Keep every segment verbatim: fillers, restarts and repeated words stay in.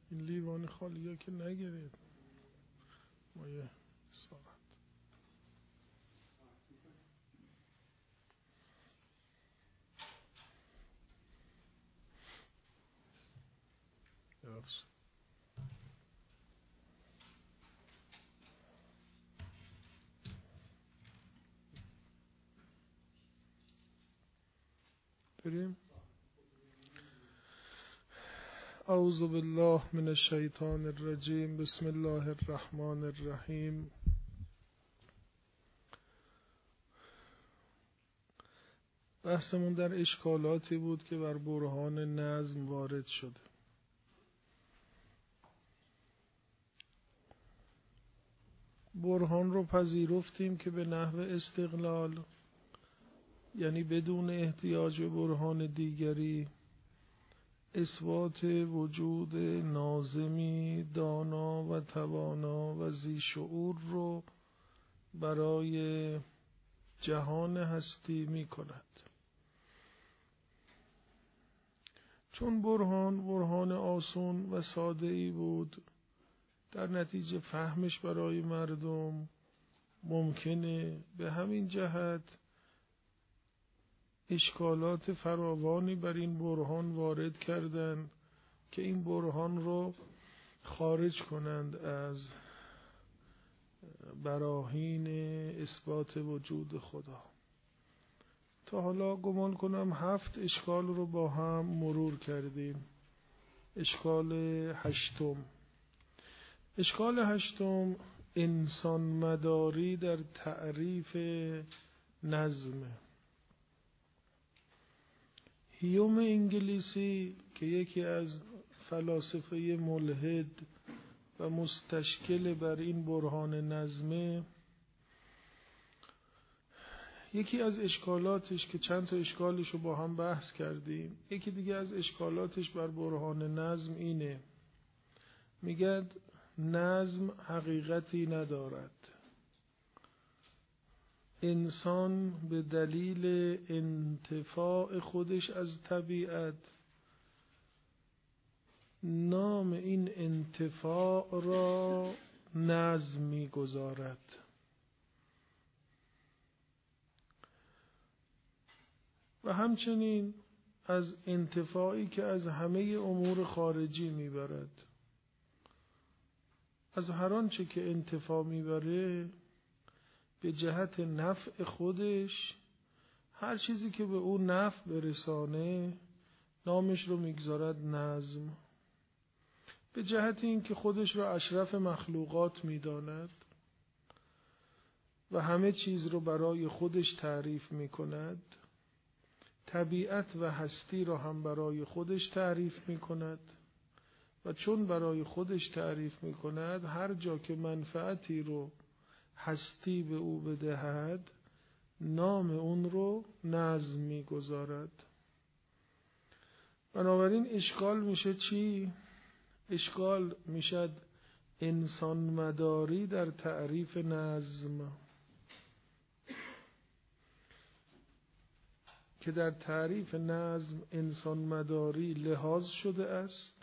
این لیوان خالی ها که نگیرید ما یه ساعت درست بریم. اعوذ بالله من الشیطان الرجیم. بسم الله الرحمن الرحیم. بحثمون در اشکالاتی بود که بر برهان نظم وارد شده. برهان رو پذیرفتیم که به نحو استقلال، یعنی بدون احتیاج به برهان دیگری، اثبات وجود ناظمی دانا و توانا و ذی شعور رو برای جهان هستی می کند. چون برهان برهان آسون و ساده ای بود، در نتیجه فهمش برای مردم ممکنه. به همین جهت اشکالات فراوانی بر این برهان وارد کردند که این برهان رو خارج کنند از براهین اثبات وجود خدا. تا حالا گمان کنم هفت اشکال رو با هم مرور کردیم. اشکال هشتم اشکال هشتم انسان مداری در تعریف نظم. هیوم انگلیسی که یکی از فلاسفه ملحد و مستشکل بر این برهان نظمه، یکی از اشکالاتش که چند تا اشکالش رو با هم بحث کردیم، یکی دیگه از اشکالاتش بر برهان نظم اینه، میگه نظم حقیقتی ندارد. انسان به دلیل انتفاع خودش از طبیعت نام این انتفاع را نظم می‌گذارد. و همچنین از انتفاعی که از همه امور خارجی میبرد، از هر آنچه که انتفاع میبره به جهت نفع خودش، هر چیزی که به او نفع برسانه نامش رو میگذارد نظم. به جهت اینکه خودش رو اشرف مخلوقات میداند و همه چیز رو برای خودش تعریف میکند، طبیعت و هستی رو هم برای خودش تعریف میکند و چون برای خودش تعریف میکند، هر جا که منفعتی رو هستی به او بدهد نام اون رو نظم میگذارد. بنابراین اشکال میشه چی؟ اشکال میشد انسان مداری در تعریف نظم، که در تعریف نظم انسان مداری لحاظ شده است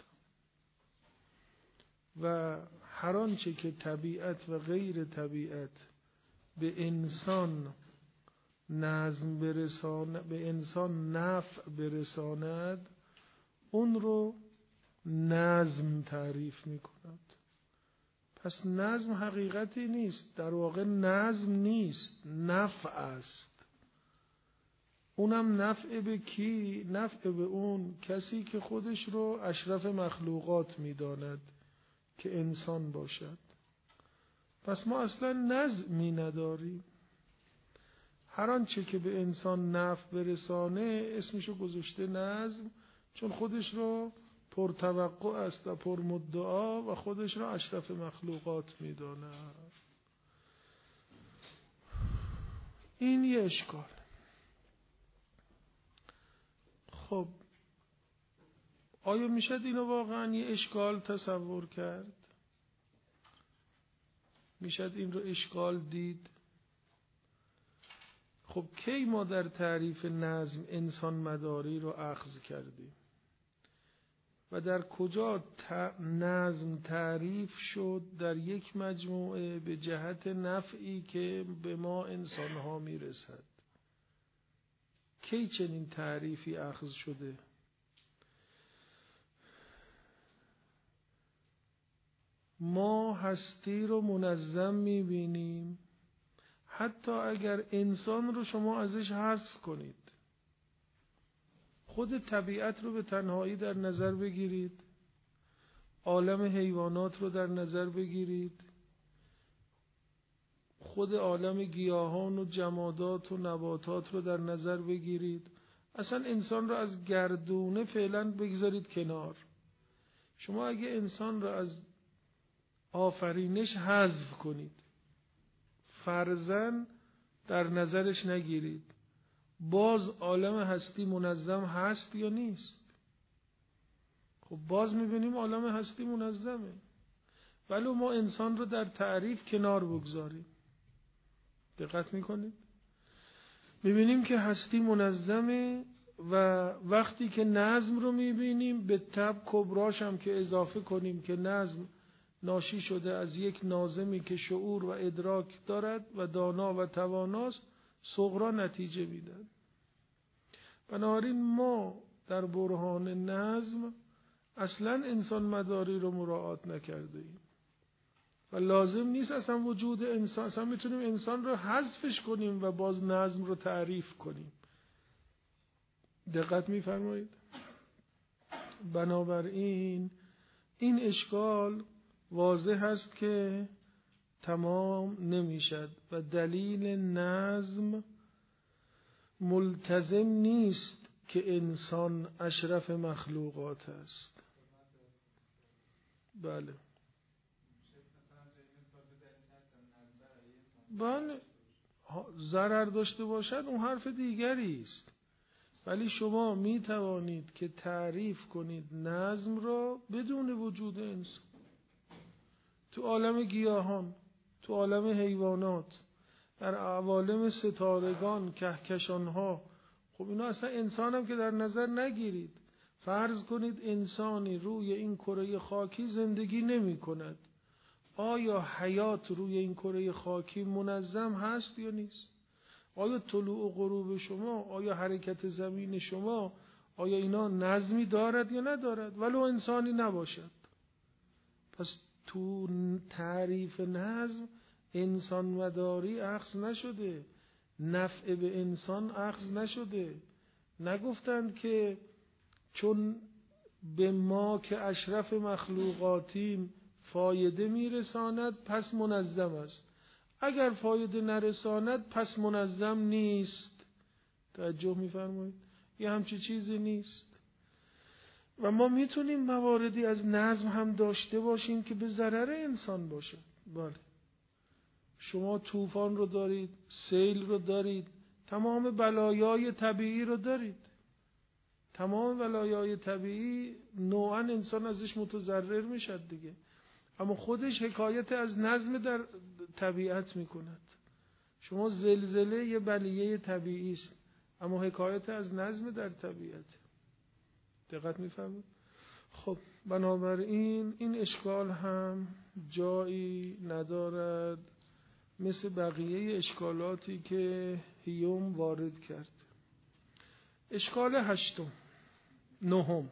و هر آنچه که طبیعت و غیر طبیعت به انسان نظم برساند، به انسان نفع برساند، اون رو نظم تعریف می کند. پس نظم حقیقتی نیست، در واقع نظم نیست، نفع است. اونم نفع به کی؟ نفع به اون کسی که خودش رو اشرف مخلوقات می داند که انسان باشد. پس ما اصلا نظمی نداریم. هر آنچه که به انسان نفع برسانه اسمشو گذاشته نظم، چون خودش رو پرتوقع است و پرمدعا و خودش رو اشرف مخلوقات میداند. این یه اشکال. خب آیا میشد اینو واقعا یه اشکال تصور کرد؟ میشد این رو اشکال دید؟ خب کی ما در تعریف نظم انسان مداری رو اخذ کردیم؟ و در کجا نظم تعریف شد؟ در یک مجموعه به جهت نفعی که به ما انسانها میرسد. کی چنین تعریفی اخذ شده؟ ما هستی رو منظم میبینیم حتی اگر انسان رو شما ازش حذف کنید. خود طبیعت رو به تنهایی در نظر بگیرید، عالم حیوانات رو در نظر بگیرید، خود عالم گیاهان و جمادات و نباتات رو در نظر بگیرید. اصلا انسان رو از گردونه فعلا بگذارید کنار. شما اگه انسان رو از آفرینش حذف کنید، فرضاً در نظرش نگیرید، باز عالم هستی منظم هست یا نیست؟ خب باز میبینیم عالم هستی منظمه، ولی ما انسان رو در تعریف کنار بگذاریم. دقت میکنید؟ میبینیم که هستی منظمه و وقتی که نظم رو میبینیم به تبع کبراش هم که اضافه کنیم که نظم ناشی شده از یک ناظمی که شعور و ادراک دارد و دانا و تواناست، صغرا نتیجه میدن. بنابراین ما در برهان نظم اصلا انسان مداری رو مراعات نکرده ایم و لازم نیست اصلا وجود انسان. اصلا میتونیم انسان رو حذفش کنیم و باز نظم رو تعریف کنیم. دقت میفرمایید؟ بنابراین این اشکال واضح است که تمام نمیشد و دلیل نظم ملتزم نیست که انسان اشرف مخلوقات است. بله بله ضرر داشته باشد اون حرف دیگری است، ولی شما می توانید که تعریف کنید نظم را بدون وجود انسان. تو عالم گیاهان، تو عالم حیوانات، در عوالم ستارگان، کهکشانها، خب اینا اصلا انسان هم که در نظر نگیرید. فرض کنید انسانی روی این کره خاکی زندگی نمی کند. آیا حیات روی این کره خاکی منظم هست یا نیست؟ آیا طلوع و غروب شما، آیا حرکت زمین شما، آیا اینا نظمی دارد یا ندارد؟ ولو انسانی نباشد. پس تو تعریف نظم انسان مداری اخذ نشده، نفع به انسان اخذ نشده. نگفتند که چون به ما که اشرف مخلوقاتیم فایده میرساند پس منظم است، اگر فایده نرساند پس منظم نیست. توجه میفرمایید؟ یه همچی چیزی نیست. و ما میتونیم مواردی از نظم هم داشته باشیم که به ضرر انسان باشه. بله شما طوفان رو دارید، سیل رو دارید، تمام بلایای طبیعی رو دارید. تمام بلایای طبیعی نوعا انسان ازش متضرر میشد دیگه، اما خودش حکایت از نظم در طبیعت میکند. شما زلزله یه بلیه طبیعی است اما حکایت از نظم در طبیعت. دقت میفهمید؟ خب بنابراین این اشکال هم جایی ندارد مثل بقیه اشکالاتی که هیوم وارد کرد. اشکال هشتم نهم،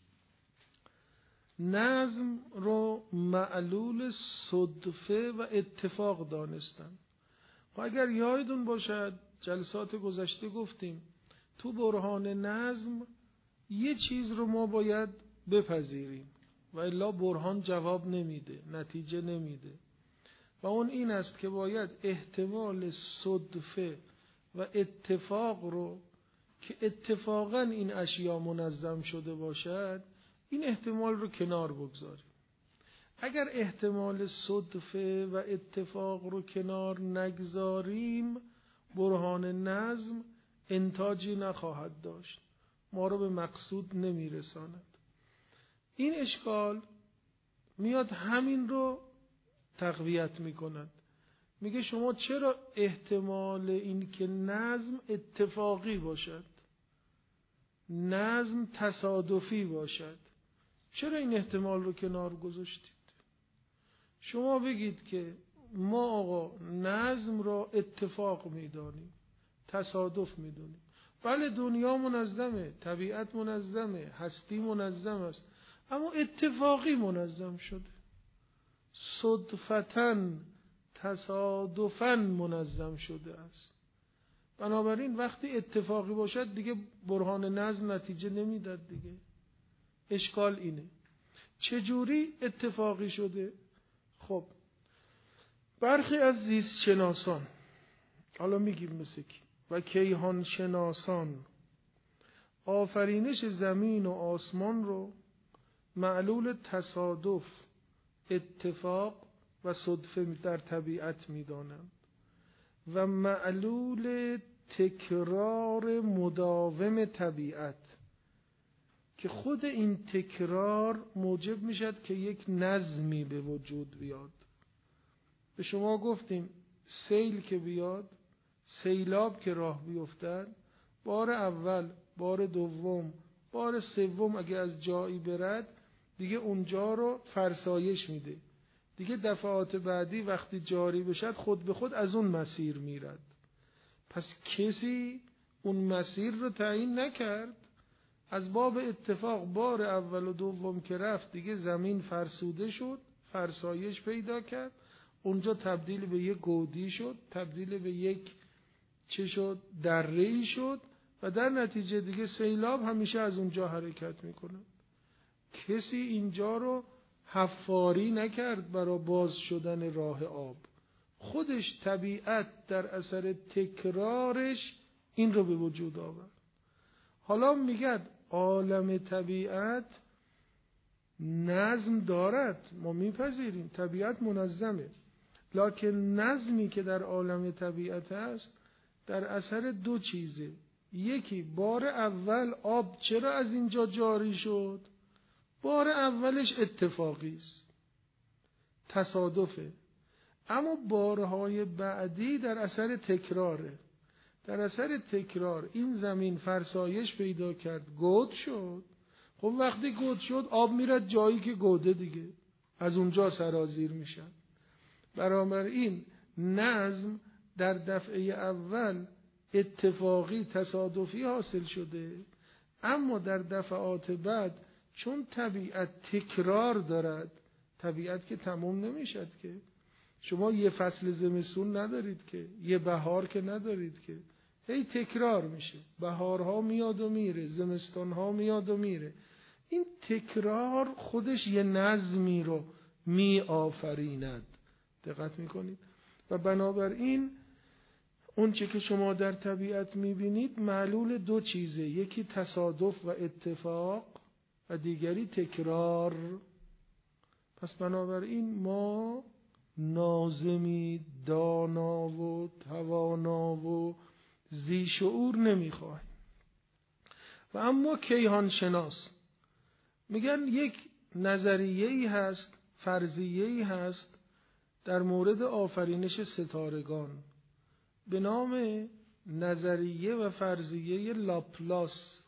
نظم رو معلول صدفه و اتفاق دانستن. و اگر یادتون باشد جلسات گذشته گفتیم تو برهان نظم یه چیز رو ما باید بپذیریم و الا برهان جواب نمیده، نتیجه نمیده، و اون این است که باید احتمال صدفه و اتفاق رو که اتفاقا این اشیا منظم شده باشد این احتمال رو کنار بگذاریم. اگر احتمال صدفه و اتفاق رو کنار نگذاریم برهان نظم انتاجی نخواهد داشت، ما رو به مقصود نمیرساند. این اشکال میاد همین رو تقویت میکند. میگه شما چرا احتمال این که نظم اتفاقی باشد، نظم تصادفی باشد، چرا این احتمال رو کنار گذاشتید؟ شما بگید که ما آقا نظم را اتفاق میدانیم، تصادف میدونیم. بله دنیا منظمه، طبیعت منظمه، هستی منظم است، اما اتفاقی منظم شده، صدفتاً تصادفاً منظم شده است. بنابراین وقتی اتفاقی باشد دیگه برهان نظم نتیجه نمیداد دیگه. اشکال اینه چجوری اتفاقی شده؟ خب برخی از زیست شناسان، حالا میگیم مثل کی، و کیهان شناسان آفرینش زمین و آسمان رو معلول تصادف، اتفاق و صدفه در طبیعت میدانند و معلول تکرار مداوم طبیعت، که خود این تکرار موجب میشد که یک نظمی به وجود بیاد. به شما گفتیم سیل که بیاد، سیلاب که راه بیفتد، بار اول، بار دوم، بار سوم اگه از جایی برد دیگه اونجا رو فرسایش میده، دیگه دفعات بعدی وقتی جاری بشد خود به خود از اون مسیر میرد. پس کسی اون مسیر رو تعیین نکرد، از باب اتفاق بار اول و دوم که رفت دیگه زمین فرسوده شد، فرسایش پیدا کرد، اونجا تبدیل به یک گودی شد، تبدیل به یک چه شد؟ دره‌ای شد و در نتیجه دیگه سیلاب همیشه از اونجا حرکت میکنه. کسی اینجا رو حفاری نکرد برای باز شدن راه آب، خودش طبیعت در اثر تکرارش این رو به وجود آورد. حالا میگد عالم طبیعت نظم دارد، ما میپذیریم طبیعت منظمه، لکن نظمی که در عالم طبیعت است در اثر دو چیزه. یکی بار اول آب چرا از اینجا جاری شد؟ بار اولش اتفاقی است، تصادفه، اما بارهای بعدی در اثر تکراره. در اثر تکرار این زمین فرسایش پیدا کرد، گود شد. خب وقتی گود شد آب میرد جایی که گوده دیگه، از اونجا سرازیر میشن. برابر این نظم در دفعه اول اتفاقی تصادفی حاصل شده، اما در دفعات بعد چون طبیعت تکرار دارد، طبیعت که تمام نمیشد که، شما یه فصل زمستون ندارید که، یه بهار که ندارید که، هی تکرار میشه، بهارها میاد و میره، زمستانها میاد و میره. این تکرار خودش یه نظمی رو می آفریند. دقت میکنید؟ و بنابراین اون چه که شما در طبیعت میبینید معلول دو چیزه، یکی تصادف و اتفاق و دیگری تکرار. پس بنابراین ما ناظمی دانا و توانا و ذی شعور نمیخواهیم. و اما کیهان شناس میگن یک نظریه‌ای هست، فرضیه‌ای هست در مورد آفرینش ستارگان به نام نظریه و فرضیه لاپلاس.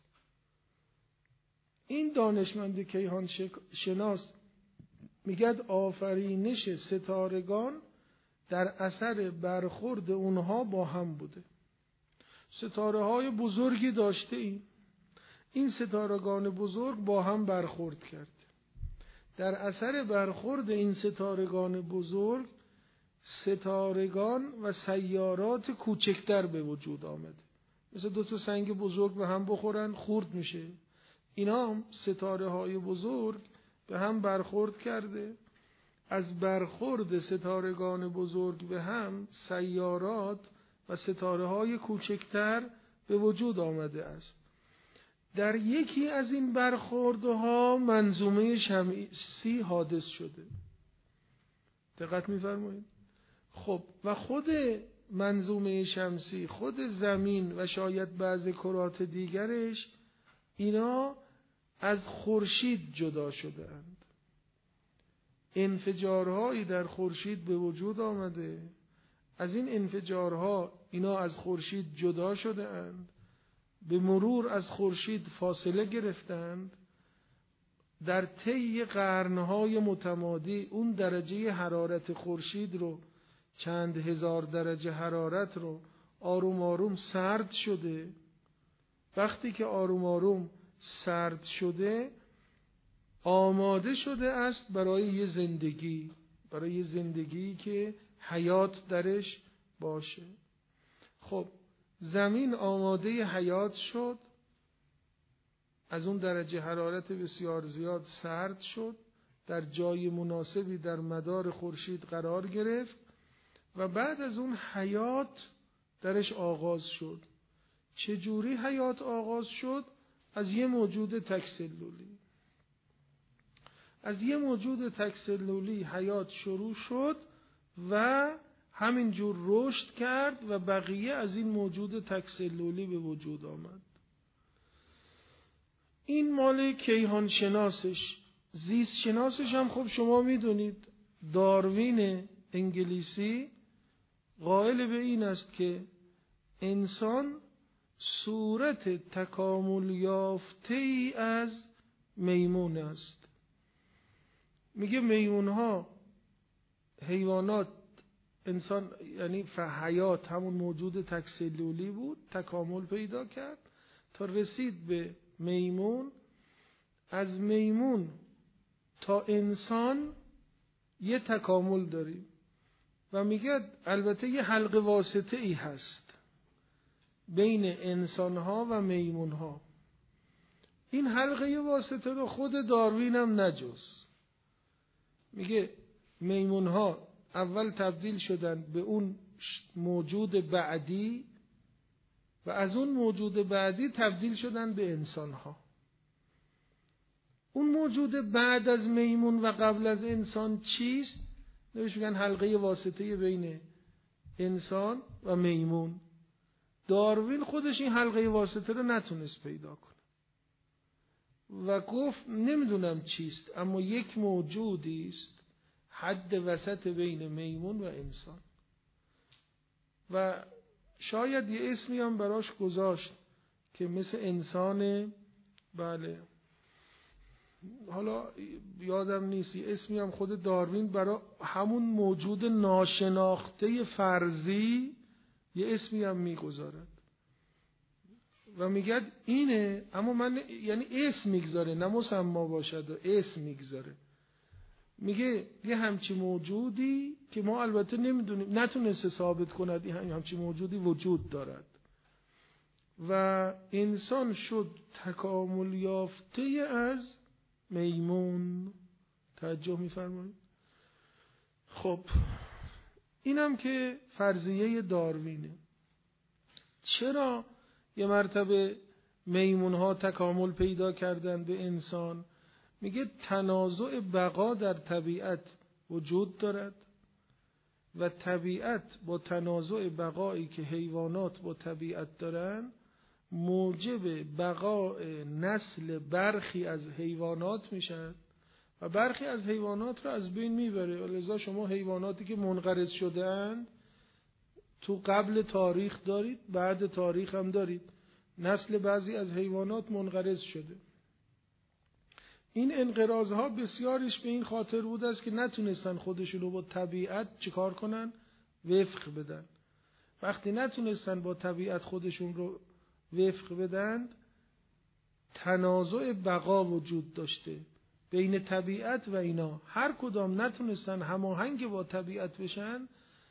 این دانشمند کیهان شناس میگه آفرینش ستارگان در اثر برخورد اونها با هم بوده. ستاره های بزرگی داشته ایم، این ستارگان بزرگ با هم برخورد کرد. در اثر برخورد این ستارگان بزرگ ستارگان و سیارات کوچکتر به وجود آمده. مثل دو تا سنگ بزرگ به هم بخورن خورد میشه. اینا هم ستاره های بزرگ به هم برخورد کرده، از برخورد ستارگان بزرگ به هم سیارات و ستاره های کوچکتر به وجود آمده است. در یکی از این برخوردها منظومه شمسی حادث شده. دقت می‌فرمایید؟ خب و خود منظومه شمسی، خود زمین و شاید بعض کرات دیگرش، اینا از خورشید جدا شده اند. انفجارهایی در خورشید به وجود آمده، از این انفجارها اینا از خورشید جدا شده اند، به مرور از خورشید فاصله گرفتند، در طی قرنهای متمادی اون درجه حرارت خورشید رو، چند هزار درجه حرارت رو آروم آروم سرد شده. وقتی که آروم آروم سرد شده آماده شده است برای یه زندگی، برای یه زندگی که حیات درش باشه. خب زمین آماده حیات شد، از اون درجه حرارت بسیار زیاد سرد شد، در جای مناسبی در مدار خورشید قرار گرفت و بعد از اون حیات درش آغاز شد. چجوری حیات آغاز شد؟ از یه موجود تکسلولی. از یه موجود تکسلولی حیات شروع شد و همینجور رشد کرد و بقیه از این موجود تکسلولی به وجود آمد. این مال کیهان شناسش. زیست شناسش هم خب شما میدونید داروین انگلیسی قائل به این است که انسان صورت تکامل یافته ای از میمون است. میگه میمون ها، حیوانات، انسان یعنی حیات همون موجود تکسلولی بود، تکامل پیدا کرد تا رسید به میمون. از میمون تا انسان یه تکامل داریم و میگه البته یه حلقه واسطه ای هست بین انسان ها و میمون ها. این حلقه واسطه رو خود داروین هم نجز. میگه میمون ها اول تبدیل شدن به اون موجود بعدی و از اون موجود بعدی تبدیل شدن به انسان ها. اون موجود بعد از میمون و قبل از انسان چیست؟ نوش میگن حلقه واسطه بین انسان و میمون. داروین خودش این حلقه واسطه رو نتونست پیدا کنه و گفت نمیدونم چیست، اما یک موجودی است حد وسط بین میمون و انسان و شاید یه اسمی هم براش گذاشت که مثل انسان، بله حالا یادم نیست، یه اسمی هم خود داروین برای همون موجود ناشناخته فرضی یه اسمی هم میگذارد و میگه اینه، اما من یعنی اسم میگذاره نه مسما باشد و اسم میگذاره. میگه یه همچی موجودی که ما البته نمیدونیم، نتونسته ثابت کند این همچی موجودی وجود دارد و انسان شد تکامل یافته از میمون. توجه میفرمایید؟ خب اینم که فرضیه داروینه. چرا یه مرتبه میمون ها تکامل پیدا کردن به انسان؟ میگه تنازع بقا در طبیعت وجود دارد و طبیعت با تنازع بقایی که حیوانات با طبیعت دارن موجب بقای نسل برخی از حیوانات میشن و برخی از حیوانات رو از بین میبره. لذا شما حیواناتی که منقرض شده اند تو قبل تاریخ دارید، بعد تاریخ هم دارید. نسل بعضی از حیوانات منقرض شده. این انقراضها بسیارش به این خاطر بود است که نتونستن خودشون رو با طبیعت چیکار کنن؟ وفق بدن. وقتی نتونستن با طبیعت خودشون رو وفق بدن، تنازع بقا وجود داشته بین طبیعت و اینا. هر کدام نتونستن هماهنگ با طبیعت بشن،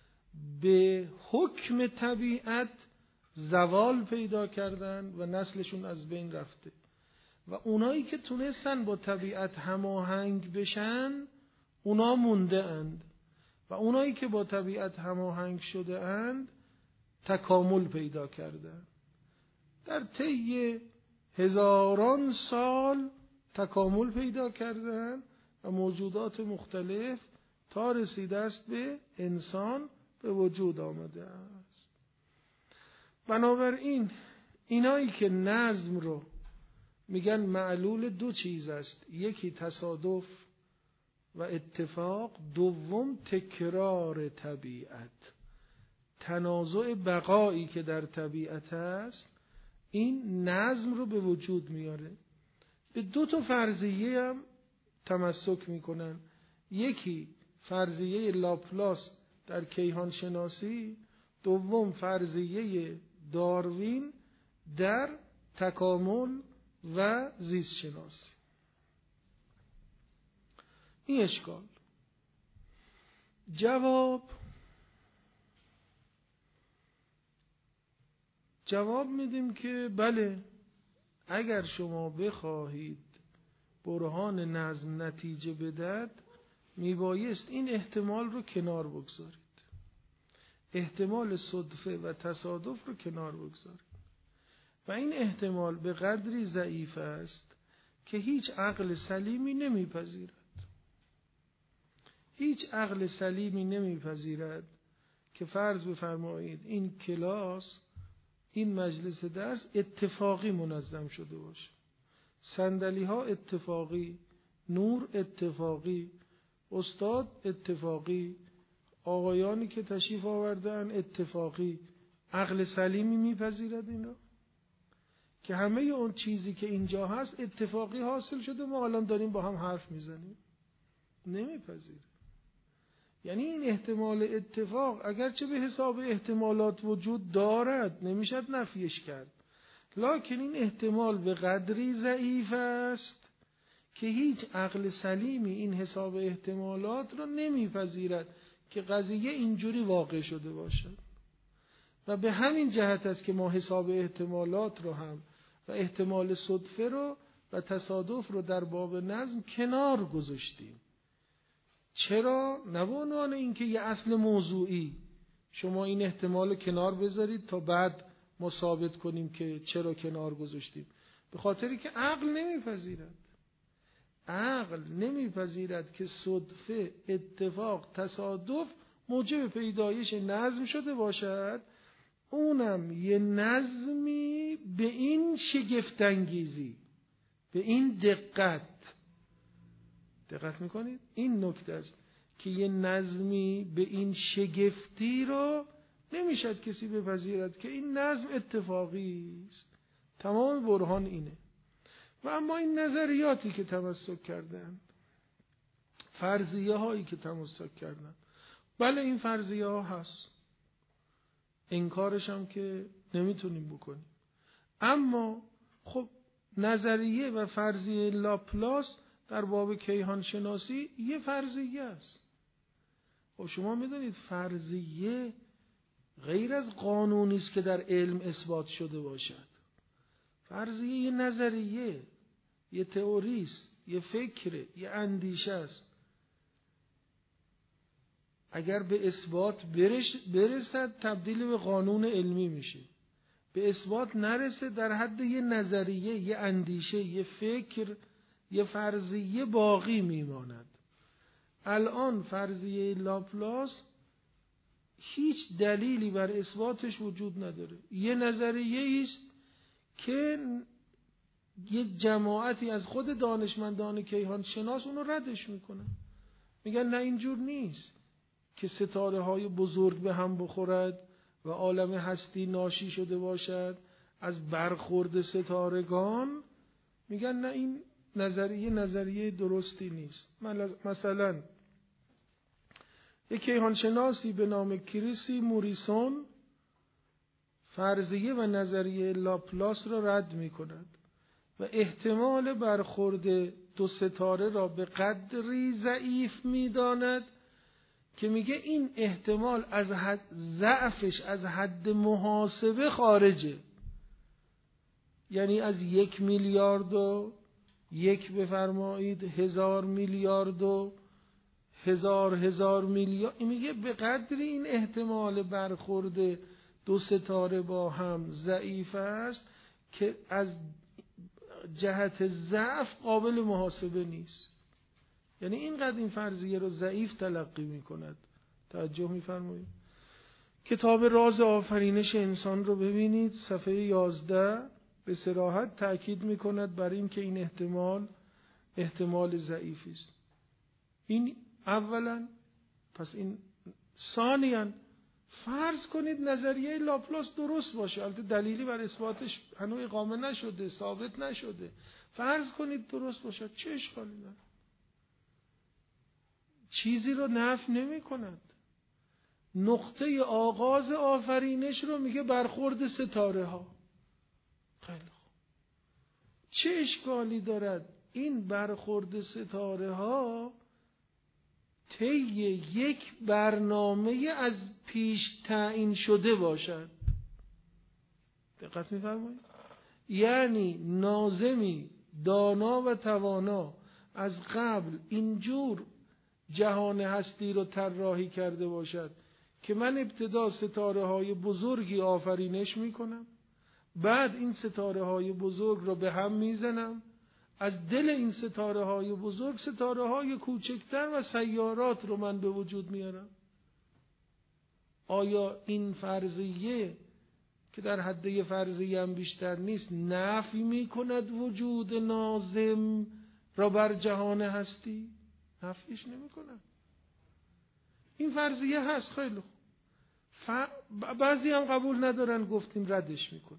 به حکم طبیعت زوال پیدا کردن و نسلشون از بین رفته. و اونایی که تونستن با طبیعت هماهنگ بشن اونا مونده اند و اونایی که با طبیعت هماهنگ شده اند تکامل پیدا کردن. در طی هزاران سال تکامل پیدا کردن و موجودات مختلف تا رسیده است به انسان به وجود آمده است. بنابراین اینایی که نظم رو میگن معلول دو چیز است، یکی تصادف و اتفاق، دوم تکرار طبیعت، تنازع بقایی که در طبیعت است، این نظم رو به وجود میاره. به دو تا فرضیه هم تمسک میکنن. یکی فرضیه لاپلاس در کیهان شناسی، دوم فرضیه داروین در تکامل و زیست شناسی. این اشکال. جواب جواب میدیم که بله، اگر شما بخواهید برهان نظم نتیجه بدهد، میبایست این احتمال رو کنار بگذارید، احتمال صدفه و تصادف رو کنار بگذارید. و این احتمال به قدری ضعیف است که هیچ عقل سلیمی نمیپذیرد. هیچ عقل سلیمی نمیپذیرد که فرض بفرمایید این کلاس، این مجلس درس اتفاقی منظم شده باشه، صندلی ها اتفاقی، نور اتفاقی، استاد اتفاقی، آقایانی که تشریف آوردن اتفاقی. عقل سلیمی میپذیرد اینا که همه اون چیزی که اینجا هست اتفاقی حاصل شده، ما الان داریم با هم حرف میزنیم؟ نمیپذیره. یعنی این احتمال اتفاق اگرچه به حساب احتمالات وجود دارد، نمیشد نفیش کرد، لکن این احتمال به قدری ضعیف است که هیچ عقل سلیمی این حساب احتمالات را نمیپذیرد که قضیه اینجوری واقع شده باشد. و به همین جهت است که ما حساب احتمالات رو هم و احتمال صدفه رو و تصادف رو در باب نظم کنار گذاشتیم. چرا؟ نه به عنوان اینکه یه اصل موضوعی شما این احتمال رو کنار بذارید تا بعد ما ثابت کنیم که چرا کنار گذاشتیم، به خاطری که عقل نمیپذیرد. عقل نمیپذیرد که صدفه، اتفاق، تصادف موجب پیدایش نظم شده باشد، اونم یه نظمی به این شگفت‌انگیزی، به این دقت. دقت میکنید؟ این نکته است که یه نظمی به این شگفتی رو نمیشد کسی بپذیرد که این نظم اتفاقی است. تمام برهان اینه. و اما این نظریاتی که تمسک کردند، فرضیه هایی که تمسک کردند، بله این فرضیه ها هست، انکارش هم که نمیتونیم بکنیم. اما خب نظریه و فرضیه لاپلاس در باب کیهان شناسی یه فرضیه است. خب شما میدونید فرضیه غیر از قانونی است که در علم اثبات شده باشد. فرضیه یه نظریه، یه تئوری است، یه فکره، یه اندیشه است. اگر به اثبات برسد تبدیل به قانون علمی میشه، به اثبات نرسه در حد یه نظریه، یه اندیشه، یه فکر، یه فرضیه باقی میماند. الان فرضیه لاپلاس هیچ دلیلی بر اثباتش وجود نداره، یه نظریه است که یه جماعتی از خود دانشمندان کیهان شناس اونو ردش میکنن، میگن نه اینجور نیست که ستاره های بزرگ به هم بخورد و عالم هستی ناشی شده باشد از برخورد ستارگان. میگن نه این نظریه نظریه درستی نیست. مثلا یک کیهانشناسی به نام کریسی موریسون فرضیه و نظریه لاپلاس را رد می کند و احتمال برخورد دو ستاره را به قدری ضعیف می داند که میگه این احتمال از حد ضعفش از حد محاسبه خارجه. یعنی از یک میلیارد و یک بفرمایید هزار میلیارد و هزار هزار میلیارد، میگه به قدری این احتمال برخورد دو ستاره با هم ضعیف است که از جهت ضعف قابل محاسبه نیست. یعنی اینقدر این فرضیه رو ضعیف تلقی می کند. توجه می فرمایید؟ کتاب راز آفرینش انسان رو ببینید، صفحه یازده به صراحت تأکید می کند بر این که این احتمال احتمال ضعیفی است. این اولا. پس این ثانیاً فرض کنید نظریه لاپلاس درست باشه، البته دلیلی بر اثباتش هنوز اقامه نشده، ثابت نشده، فرض کنید درست باشه، چه اشکالی داره؟ چیزی رو نفی نمی کند. نقطه آغاز آفرینش رو میگه برخورد ستاره ها. خیلی خوب، چه اشکالی دارد این برخورد ستاره ها طی یک برنامه از پیش تعیین شده باشد؟ دقت می‌فرمایید؟ یعنی ناظمی دانا و توانا از قبل اینجور جهان هستی رو طراحی کرده باشد که من ابتدا ستاره های بزرگی آفرینش میکنم، بعد این ستاره های بزرگ رو به هم میزنم، از دل این ستاره های بزرگ ستاره های کوچکتر و سیارات رو من به وجود میارم. آیا این فرضیه که در حده فرضیه هم بیشتر نیست نفی میکند وجود ناظم را بر جهان هستی؟ نفیش نمیکند. این فرضیه هست. خیلی خوب، ف... بعضی هم قبول ندارن، گفتیم ردش میکنن.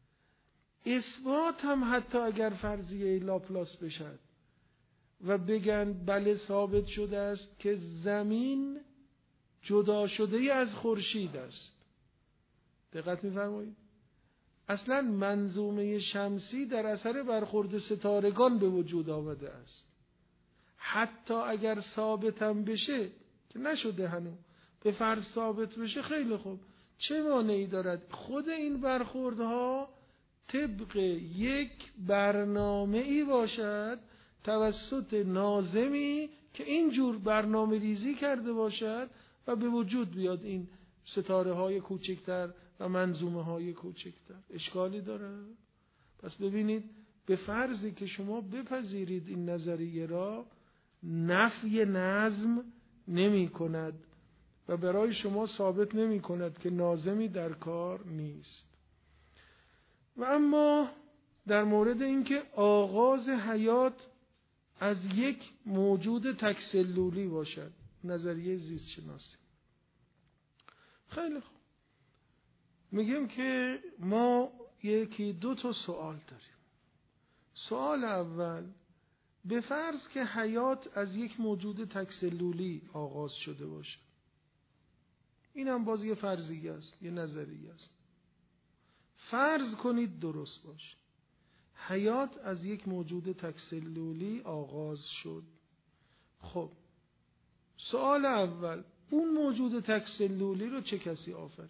اثبات هم حتی اگر فرضیه لاپلاس بشد و بگن بله ثابت شده است که زمین جدا شده از خورشید است. دقت می‌فرمایید؟ اصلا منظومه شمسی در اثر برخورد ستارگان به وجود آمده است. حتی اگر ثابت هم بشه که نشده هنوز، به فرض ثابت بشه، خیلی خوب، چه مانعی دارد خود این برخوردها طبق یک برنامه‌ای باشد توسط ناظمی که اینجور برنامه ریزی کرده باشد و به وجود بیاد این ستاره های کوچکتر و منظومه های کوچکتر. اشکالی داره؟ پس ببینید، به فرضی که شما بپذیرید این نظریه را، نفی نظم نمی کند و برای شما ثابت نمی کند که ناظمی در کار نیست. و اما در مورد اینکه آغاز حیات از یک موجود تکسلولی باشد، نظریه زیست شناسی. خیلی خوب، میگیم که ما یکی دو تا سوال داریم. سوال اول، به فرض که حیات از یک موجود تکسلولی آغاز شده باشه، این هم باز یه فرضیه است، یه نظریه است. فرض کنید درست باشه، حیات از یک موجود تکسلولی آغاز شد. خب سوال اول، اون موجود تکسلولی رو چه کسی آفرید؟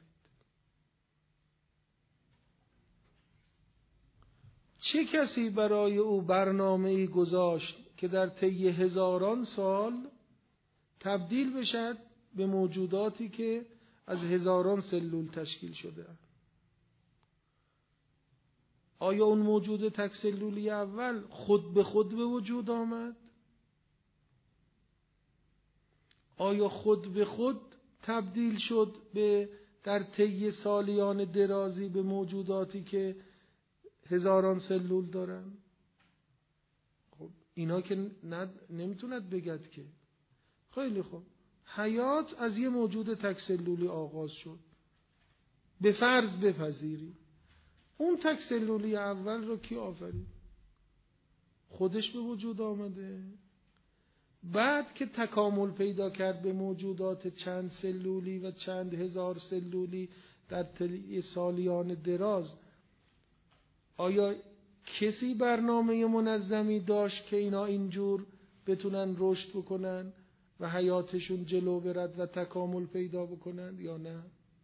چه کسی برای او برنامه‌ای گذاشت که در طی هزاران سال تبدیل بشد به موجوداتی که از هزاران سلول تشکیل شده؟ آیا اون موجود تکسلولی اول خود به خود به وجود آمد؟ آیا خود به خود تبدیل شد به در طی سالیان درازی به موجوداتی که هزاران سلول دارن؟ خب اینا که نمیتوند بگد که. خیلی خوب، حیات از یه موجود تکسلولی آغاز شد. به فرض بپذیری اون تکسلولی اول رو کی آفرید؟ خودش به وجود آمده؟ بعد که تکامل پیدا کرد به موجودات چند سلولی و چند هزار سلولی در طی سالیان دراز، آیا کسی برنامه منظمی داشت که اینا اینجور بتونن رشد بکنن و حیاتشون جلو برد و تکامل پیدا بکنن یا نه؟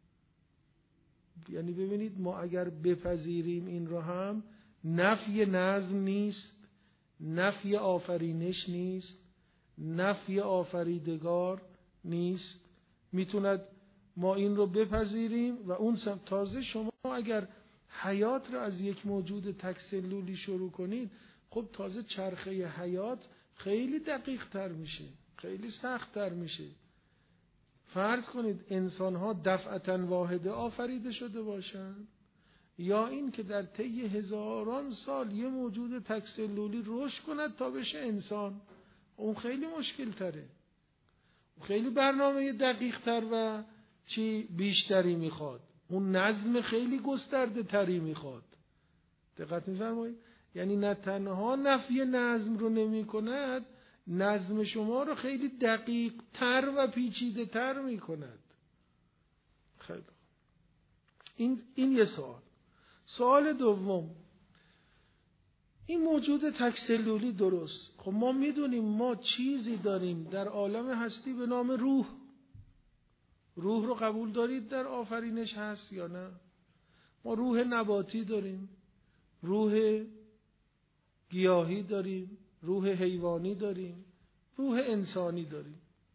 یعنی ببینید، ما اگر بپذیریم این رو هم، نفی نظم نیست، نفی آفرینش نیست، نفی آفریدگار نیست. میتوند ما این رو بپذیریم و اون تازه شما اگر حیات را از یک موجود تکسلولی شروع کنید، خب تازه چرخه حیات خیلی دقیق تر میشه، خیلی سخت تر میشه. فرض کنید انسان ها دفعتاً واحده آفریده شده باشند، یا این که در طی هزاران سال یه موجود تکسلولی رشد کند تا بشه انسان. اون خیلی مشکل تره، خیلی برنامه دقیق تر و چی بیشتری میخواد، اون نظم خیلی گسترده تری میخواد. دقت می‌فرمایید؟ یعنی نه تنها نفی نظم رو نمی کند، نظم شما رو خیلی دقیق تر و پیچیده تر می کند. خیلی این این یه سوال. سوال دوم، این موجود تکسلولی درست. خب ما میدونیم ما چیزی داریم در عالم هستی به نام روح. روح رو قبول دارید در آفرینش هست یا نه؟ ما روح نباتی داریم، روح گیاهی داریم، روح حیوانی داریم، روح انسانی داریم.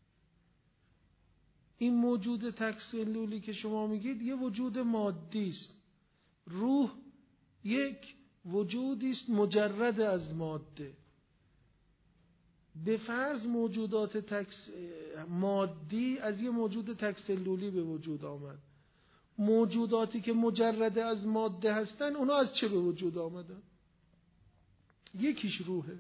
این موجود تکسلولی که شما میگید یه وجود مادی است. روح یک وجودی است مجرد از ماده. به فرض موجودات تکس مادی از یه موجود تکسلولی به وجود آمد. موجوداتی که مجرد از ماده هستن اونا از چه به وجود آمدن؟ یکیش روحه.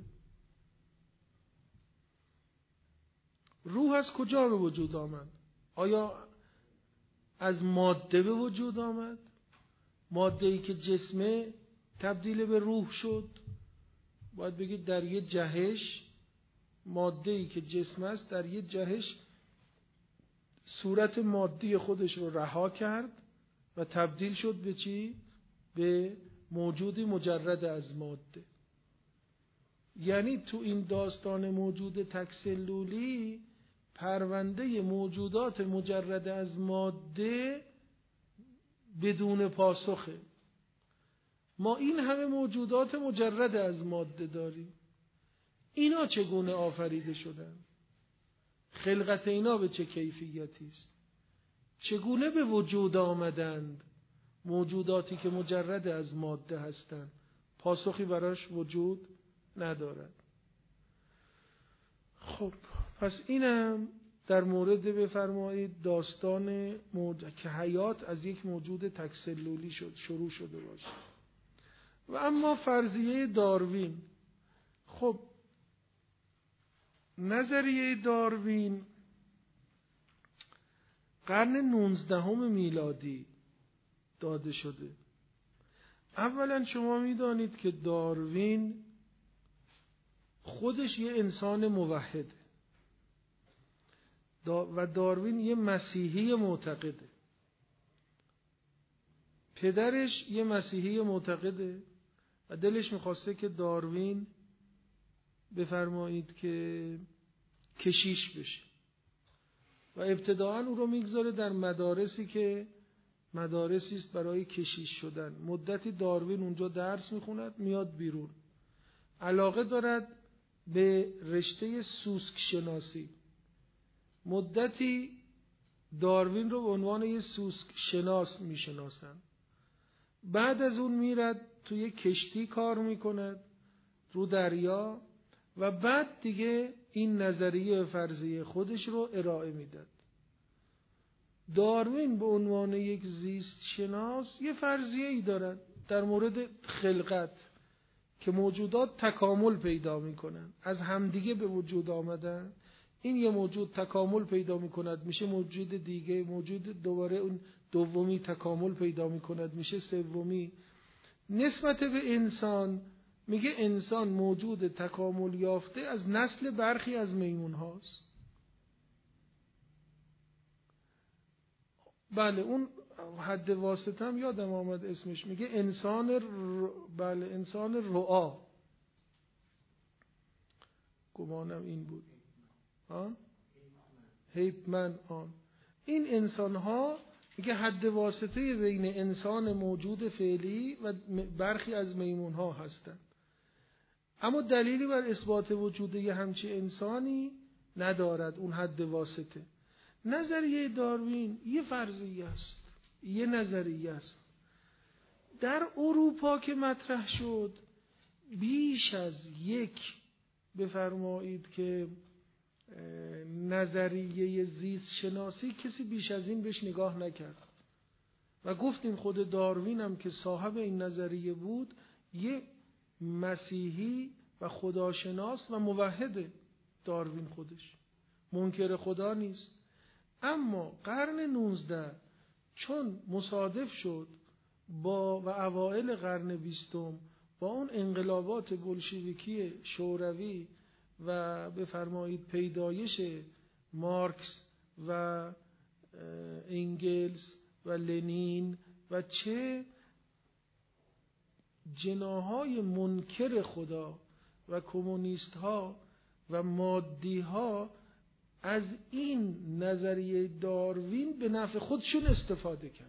روح از کجا به وجود آمد؟ آیا از ماده به وجود آمد؟ ماده‌ای که جسمه تبدیل به روح شد؟ باید بگید در یه جهش ماده‌ای که جسم است در یه جهش صورت مادی خودش رو رها کرد و تبدیل شد به چی؟ به موجودی مجرد از ماده. یعنی تو این داستان موجود تکسلولی پرونده موجودات مجرد از ماده بدون پاسخه. ما این همه موجودات مجرد از ماده داریم. اینا چگونه آفریده شدن؟ خلقت اینا به چه کیفیتی است؟ چگونه به وجود آمدند موجوداتی که مجرد از ماده هستند؟ پاسخی براش وجود ندارد. خب پس اینم در مورد بفرمایید داستان موج... که حیات از یک موجود تکسلولی شد شروع شده باشه. و اما فرضیه داروین، خب نظریه داروین قرن نوزدهم میلادی داده شده. اولا شما میدانید که داروین خودش یه انسان موحده و داروین یه مسیحی معتقده. پدرش یه مسیحی معتقده و دلش میخواسته که داروین بفرمایید که کشیش بشه و ابتداعاً او رو میگذاره در مدارسی که مدارسی است برای کشیش شدن. مدتی داروین اونجا درس میخوند، میاد بیرون. علاقه دارد به رشته سوسک شناسی. مدتی داروین رو به عنوان یه سوسک شناس میشناسن. بعد از اون میرد توی کشتی کار میکند رو دریا و بعد دیگه این نظریه فرضیه خودش رو ارائه میداد. داروین به عنوان یک زیست شناس یه فرضیه ای دارد در مورد خلقت که موجودات تکامل پیدا میکنن، از همدیگه به وجود آمدن. این یه موجود تکامل پیدا میکند میشه موجود دیگه، موجود دوباره اون دومی تکامل پیدا میکند میشه سومی. نسبت به انسان میگه انسان موجود تکامل یافته از نسل برخی از میمون هاست. بله اون حد واسطه هم یادم آمد اسمش، میگه انسان ر... بله انسان رعا، گمانم این بود. آن هیپمن. آن این انسان ها میگه حد واسطه بین انسان موجود فعلی و برخی از میمون ها هستند، اما دلیلی بر اثبات وجود یه همچی انسانی ندارد اون حد واسطه. نظریه داروین یه فرضیه است، یه نظریه است. در اروپا که مطرح شد بیش از یک بفرمایید که نظریه زیست شناسی کسی بیش از این بهش نگاه نکرد و گفتیم خود داروین هم که صاحب این نظریه بود یه مسیحی و خداشناس و موحد. داروین خودش منکر خدا نیست. اما قرن نوزده چون مصادف شد با و اوائل قرن بیستم با اون انقلابات بولشویکی شوروی و بفرمایید پیدایش مارکس و انگلس و لنین و چه جناهای منکر خدا و کمونیست ها و مادی ها از این نظریه داروین به نفع خودشون استفاده کردن.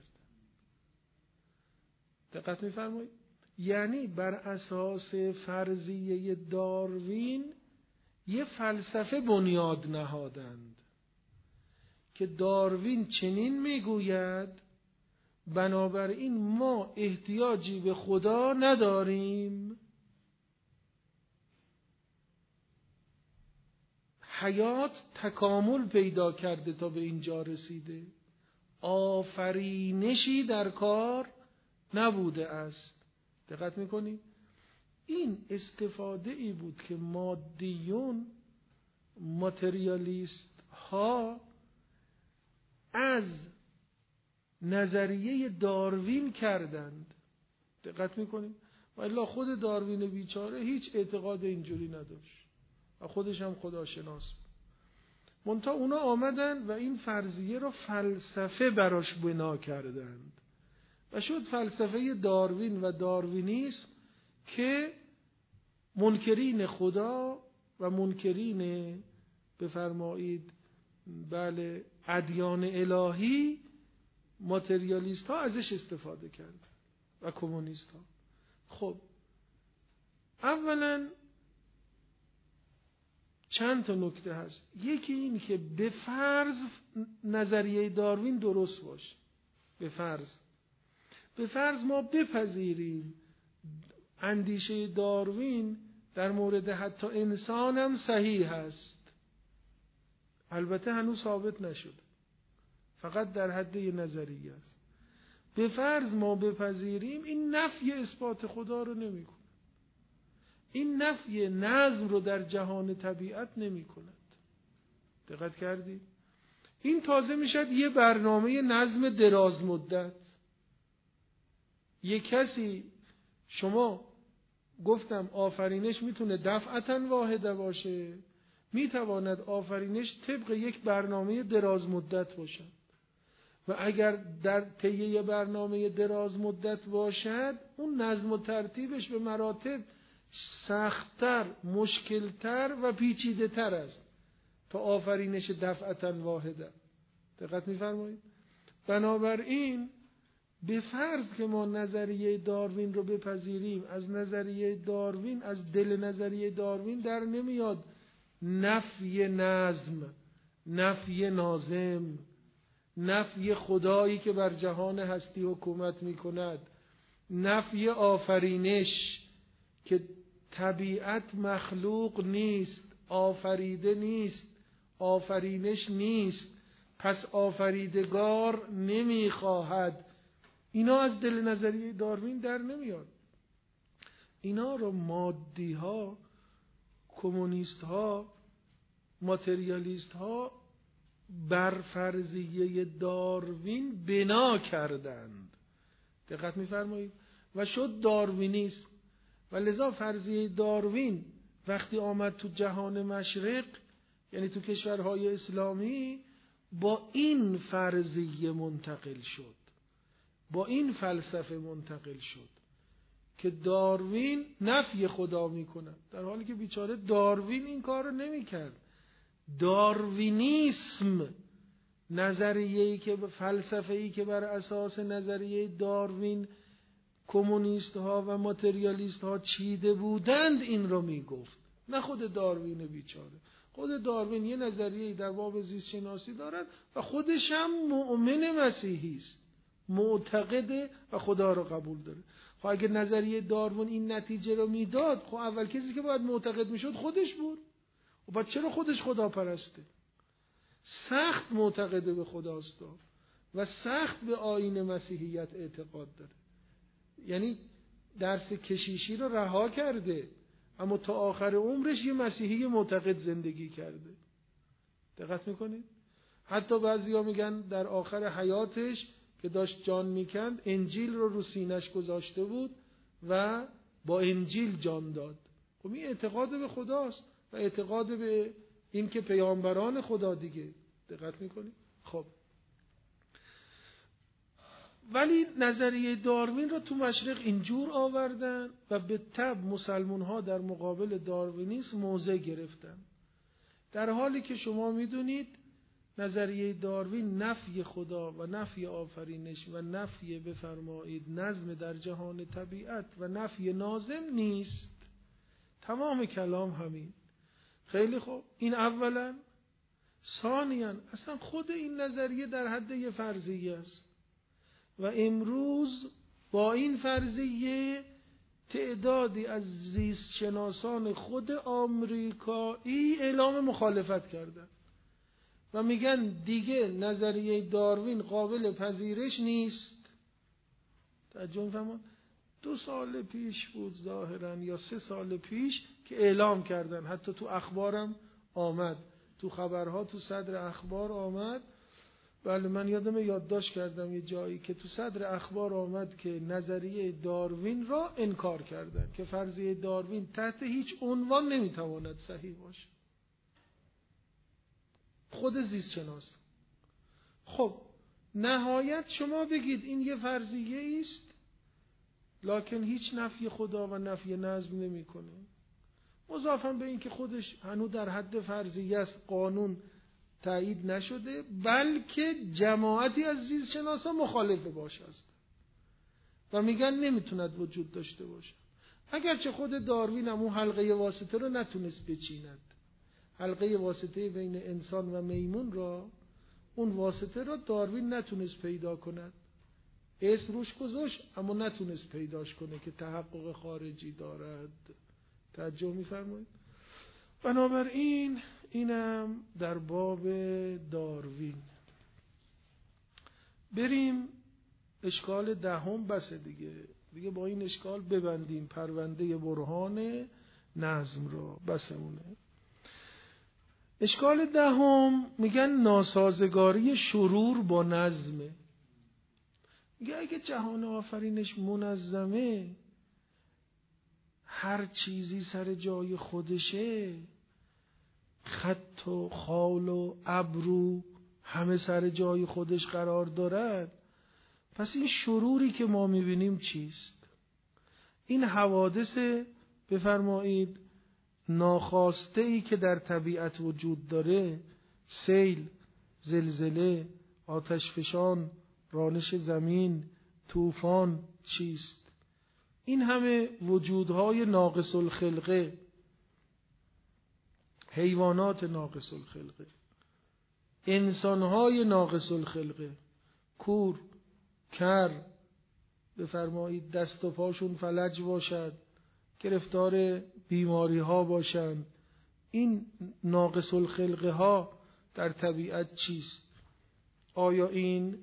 دقت می‌فرمایید؟ یعنی بر اساس فرضیه داروین یه فلسفه بنیاد نهادند که داروین چنین میگوید بنابراین ما احتیاجی به خدا نداریم، حیات تکامل پیدا کرده تا به اینجا رسیده، آفرینشی در کار نبوده است. دقت میکنید؟ این استفاده ای بود که مادیون ماتریالیست ها از نظریه داروین کردند. دقت میکنید؟ والا خود داروین بیچاره هیچ اعتقاد اینجوری نداشت و خودش هم خداشناس بود. منتها اونا آمدن و این فرضیه رو فلسفه براش بنا کردند و شد فلسفه داروین و داروینیسم که منکرین خدا و منکرین بفرمایید بله ادیان الهی ماتریالیست ها ازش استفاده کردن و کمونیست ها. خب اولا چند تا نکته هست. یکی این که به فرض نظریه داروین درست باشه، به فرض به فرض ما بپذیریم اندیشه داروین در مورد حتی انسان هم صحیح هست، البته هنوز ثابت نشده، فقط در حد یه نظریه است. به فرض ما بپذیریم این نفی اثبات خدا رو نمی کند، این نفی نظم رو در جهان طبیعت نمی کند. دقت کردید؟ این تازه میشد یه برنامه نظم دراز مدت. یه کسی شما گفتم آفرینش میتونه دفعتاً واحده باشه، میتواند آفرینش طبق یک برنامه دراز مدت باشد و اگر در طی برنامه دراز مدت باشد اون نظم و ترتیبش به مراتب سخت‌تر، مشکل‌تر و پیچیده‌تر است تا آفرینش دفعتاً واحده. دقت می‌فرمایید؟ بنابراین به فرض که ما نظریه داروین رو بپذیریم، از نظریه داروین، از دل نظریه داروین در نمیاد نفی نظم، نفی ناظم، نفی خدایی که بر جهان هستی حکومت می کند، نفی آفرینش که طبیعت مخلوق نیست، آفریده نیست، آفرینش نیست، پس آفریدگار نمی خواهد. اینا از دل نظریه داروین در نمیاد. اینا رو مادی ها، کمونیست ها، ماتریالیست ها بر فرضیه داروین بنا کردند. دقت می‌فرمایید؟ و شد داروینیسم. و لذا فرضیه داروین وقتی آمد تو جهان مشرق، یعنی تو کشورهای اسلامی، با این فرضیه منتقل شد، با این فلسفه منتقل شد که داروین نفی خدا میکنه، در حالی که بیچاره داروین این کار رو نمی کرد. داروینیسم، نظریه‌ای که فلسفه‌ای که بر اساس نظریه داروین کمونیست ها و ماتریالیست ها چیده بودند این رو می گفت، نه خود داروین بیچاره. خود داروین یه نظریه‌ای در باب زیست شناسی دارد و خودش هم مؤمن مسیحی است، معتقده و خدا رو قبول داره. خب اگه نظریه داروین این نتیجه رو میداد، خب اول کسی که باید معتقد میشد خودش بود. و بعد چرا خودش خدا پرسته؟ سخت معتقده به خداست و سخت به آیین مسیحیت اعتقاد داره. یعنی درس کشیشی رو رها کرده، اما تا آخر عمرش یه مسیحی معتقد زندگی کرده. دقت میکنید؟ حتی بعضیا میگن در آخر حیاتش که داشت جان میکند انجیل رو رو سینش گذاشته بود و با انجیل جان داد. خب این اعتقاد به خداست، و اعتقاد به این که پیامبران خدا دیگه. دقت میکنید؟ خب ولی نظریه داروین رو تو مشرق اینجور آوردن و به تبع مسلمان ها در مقابل داروینیسم موضع گرفتن، در حالی که شما میدونید نظریه داروین نفی خدا و نفی آفرینش و نفی بفرمایید نظم در جهان طبیعت و نفی ناظم نیست. تمام کلام همین. خیلی خوب، این اولا. ثانیاً اصلا خود این نظریه در حد یه فرضیه است و امروز با این فرضیه تعدادی از زیست شناسان خود آمریکایی اعلام مخالفت کردن و میگن دیگه نظریه داروین قابل پذیرش نیست. توجه می‌فرمایید؟ دو سال پیش بود ظاهراً یا سه سال پیش که اعلام کردن، حتی تو اخبارم آمد، تو خبرها تو صدر اخبار آمد. بله من یادم یادداشت کردم یه جایی که تو صدر اخبار آمد که نظریه داروین را انکار کردن، که فرضیه داروین تحت هیچ عنوان نمیتواند صحیح باشه. خود زیست شناس. خب نهایت شما بگید این یه فرضیه است لکن هیچ نفی خدا و نفی نظم نمیکنه. مضافاً به این که خودش هنوز در حد فرضیه است، قانون تایید نشده، بلکه جماعتی از زیست شناسا مخالف باش است و میگن نمیتوند وجود داشته باشه. اگرچه خود داروین هم اون حلقه واسطه رو نتونست بچیند، حلقه واسطه بین انسان و میمون را، اون واسطه را داروین نتونست پیدا کند. اسم روش گذاشت اما نتونست پیداش کنه که تحقق خارجی دارد. توجه میفرمایید؟ بنابراین اینم در باب داروین. بریم اشکال دهم، بسه دیگه دیگه با این اشکال ببندیم پرونده برهان نظم رو، بسه اونه. اشکال دهم میگن ناسازگاری شرور با نظمه. میگه اگه جهان آفرینش منظمه، هر چیزی سر جای خودشه، خط و خال و ابرو همه سر جای خودش قرار دارد، پس این شروری که ما میبینیم چیست؟ این حوادث بفرمایید ناخواسته ای که در طبیعت وجود داره، سیل، زلزله، آتش فشان، رانش زمین، طوفان چیست؟ این همه وجودهای ناقص الخلقه، حیوانات ناقص الخلقه، انسانهای ناقص الخلقه، کور، کر، بفرمایید دست و پاشون فلج باشد، گرفتار بیماری ها باشند، این ناقص الخلقه ها در طبیعت چیست؟ آیا این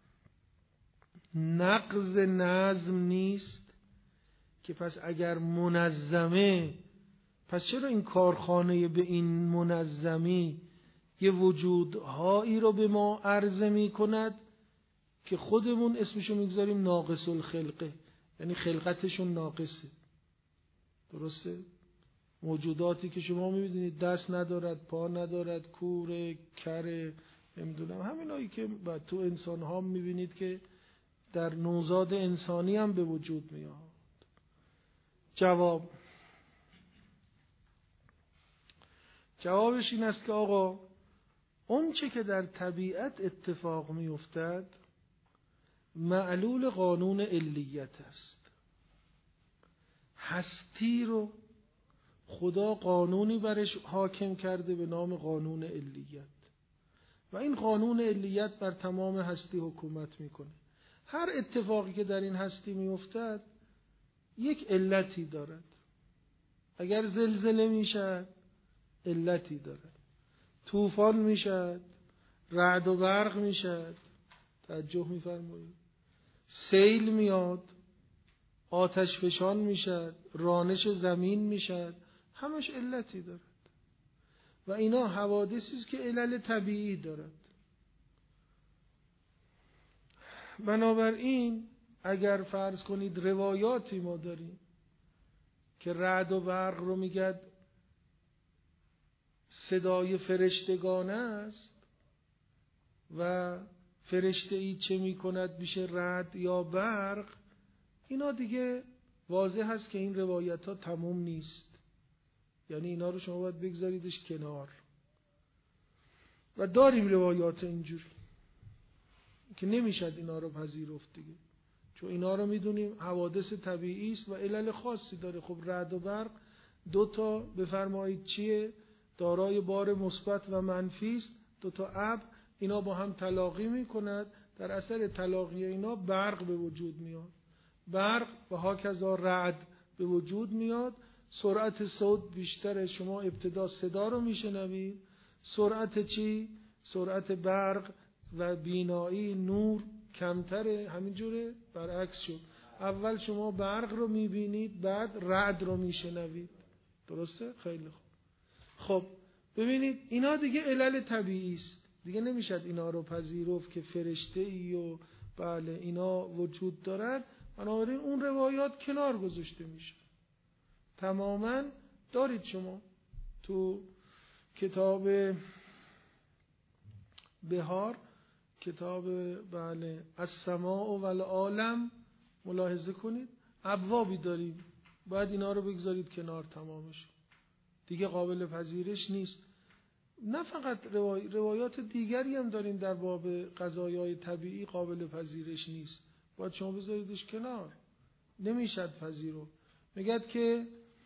نقض نظم نیست؟ که پس اگر منظمه، پس چرا این کارخانه به این منظمی یه وجودهایی رو به ما عرضه می کند که خودمون اسمشو میگذاریم ناقص الخلقه، یعنی خلقتشون ناقصه. درسته؟ موجوداتی که شما میبینید دست ندارد، پا ندارد، کوره، کره، نمیدونم همینایی که بعد تو انسان ها میبینید که در نوزاد انسانی هم به وجود میاد. جواب جوابش این است که آقا اون چه که در طبیعت اتفاق میافتد معلول قانون علیت است. هستی رو خدا قانونی برش حاکم کرده به نام قانون علیت و این قانون علیت بر تمام هستی حکومت میکنه. هر اتفاقی که در این هستی میافتد یک علتی دارد. اگر زلزله میشد علتی دارد، طوفان میشد، رعد و برق میشد، توجه میفرمایید، سیل میاد، آتش فشان میشد، رانش زمین میشد، همش علتی دارد و اینا حوادثی است که علل طبیعی دارد. بنابراین اگر فرض کنید روایاتی ما داریم که رعد و برق رو میگد صدای فرشتگان است و فرشته ای چه می کند میشه رعد یا برق، اینا دیگه واضح هست که این روایت ها تموم نیست. یعنی اینا رو شما باید بگذاریدش کنار. و داریم روایات اینجوری که نمیشد اینا رو پذیرفت دیگه، چون اینا رو میدونیم حوادث طبیعی است و علل خاصی داره. خب رعد و برق دو تا بفرمایید چیه؟ دارای بار مثبت و منفی است، دو تا ابر، اینا با هم تلاقی میکند، در اثر تلاقی اینا برق به وجود میاد، برق و هاکذا رعد به وجود میاد. سرعت صوت بیشتره، شما ابتدا صدا رو میشنوید، سرعت چی؟ سرعت برق و بینایی نور کمتره، همینجوره برعکس شد. اول شما برق رو میبینید، بعد رعد رو میشنوید. درسته؟ خیلی خوب. خب ببینید اینا دیگه علل طبیعی است، دیگه نمیشد اینا رو پذیرفت که فرشته ای و بله اینا وجود دارد. بنابراین اون روایات کنار گذاشته میشه. تماما دارید شما تو کتاب بهار، کتاب بله السماء و العالم، ملاحظه کنید ابوابی داریم، باید اینا رو بگذارید کنار، تمامش دیگه قابل پذیرش نیست. نه فقط روای... روایات دیگری هم داریم در باب قضایای طبیعی قابل پذیرش نیست، باید شما بذاریدش کنار، نمیشد پذیرفت. میگد که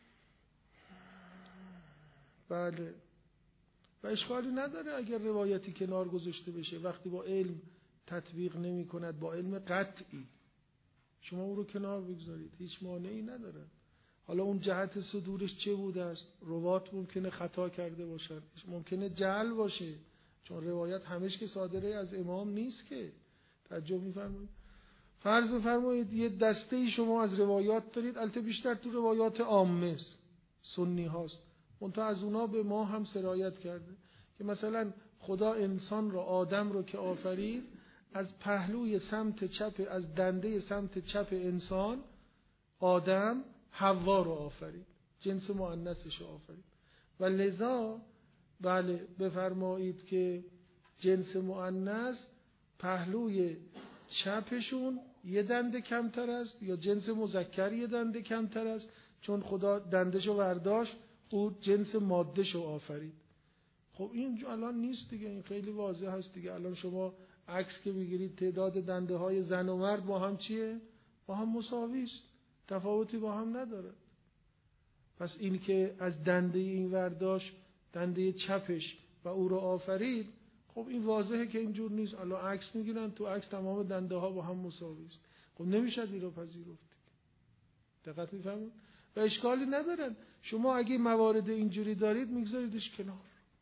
بله و اشکالی نداره اگر روایتی کنار گذاشته بشه، وقتی با علم تطبیق نمی کند، با علم قطعی شما او رو کنار بگذارید، هیچ مانعی نداره. حالا اون جهت صدورش چه بوده است؟ روات ممکنه خطا کرده باشن، ممکنه جعل باشه، چون روایت همش که صادره از امام نیست که. تعجب می‌فرمایید؟ فرض بفرمایید یه دسته ای شما از روایات دارید، البته بیشتر تو روایات عامه است، سنی هاست، منتها از اونا به ما هم سرایت کرده که مثلا خدا انسان رو، آدم رو که آفرید، از پهلوی سمت چپ، از دنده سمت چپ انسان آدم حوا رو آفرید، جنس مؤنثش رو آفرید و لذا بله بفرمایید که جنس مؤنث پهلوی چپشون یه دنده کمتر است، یا جنس مذکر یه دنده کمتر است، چون خدا دندشو برداشت او جنس مادهشو آفرید. خب این الان نیست دیگه، این خیلی واضح هست دیگه. الان شما عکس که بگیرید تعداد دنده های زن و مرد با هم چیه؟ با هم مساوی است، تفاوتی با هم نداره. پس این که از دنده این ورداش دنده چپش و او رو آفرید، خب این واضحه که اینجور نیست. الان عکس میگیرن، تو عکس تمام دنده ها با هم مساوی است، خب نمیشه این رو پذیرفت. دقت میفهمید؟ و اشکالی ندارن. شما اگه موارد اینجوری دارید میگذاریدش کنار،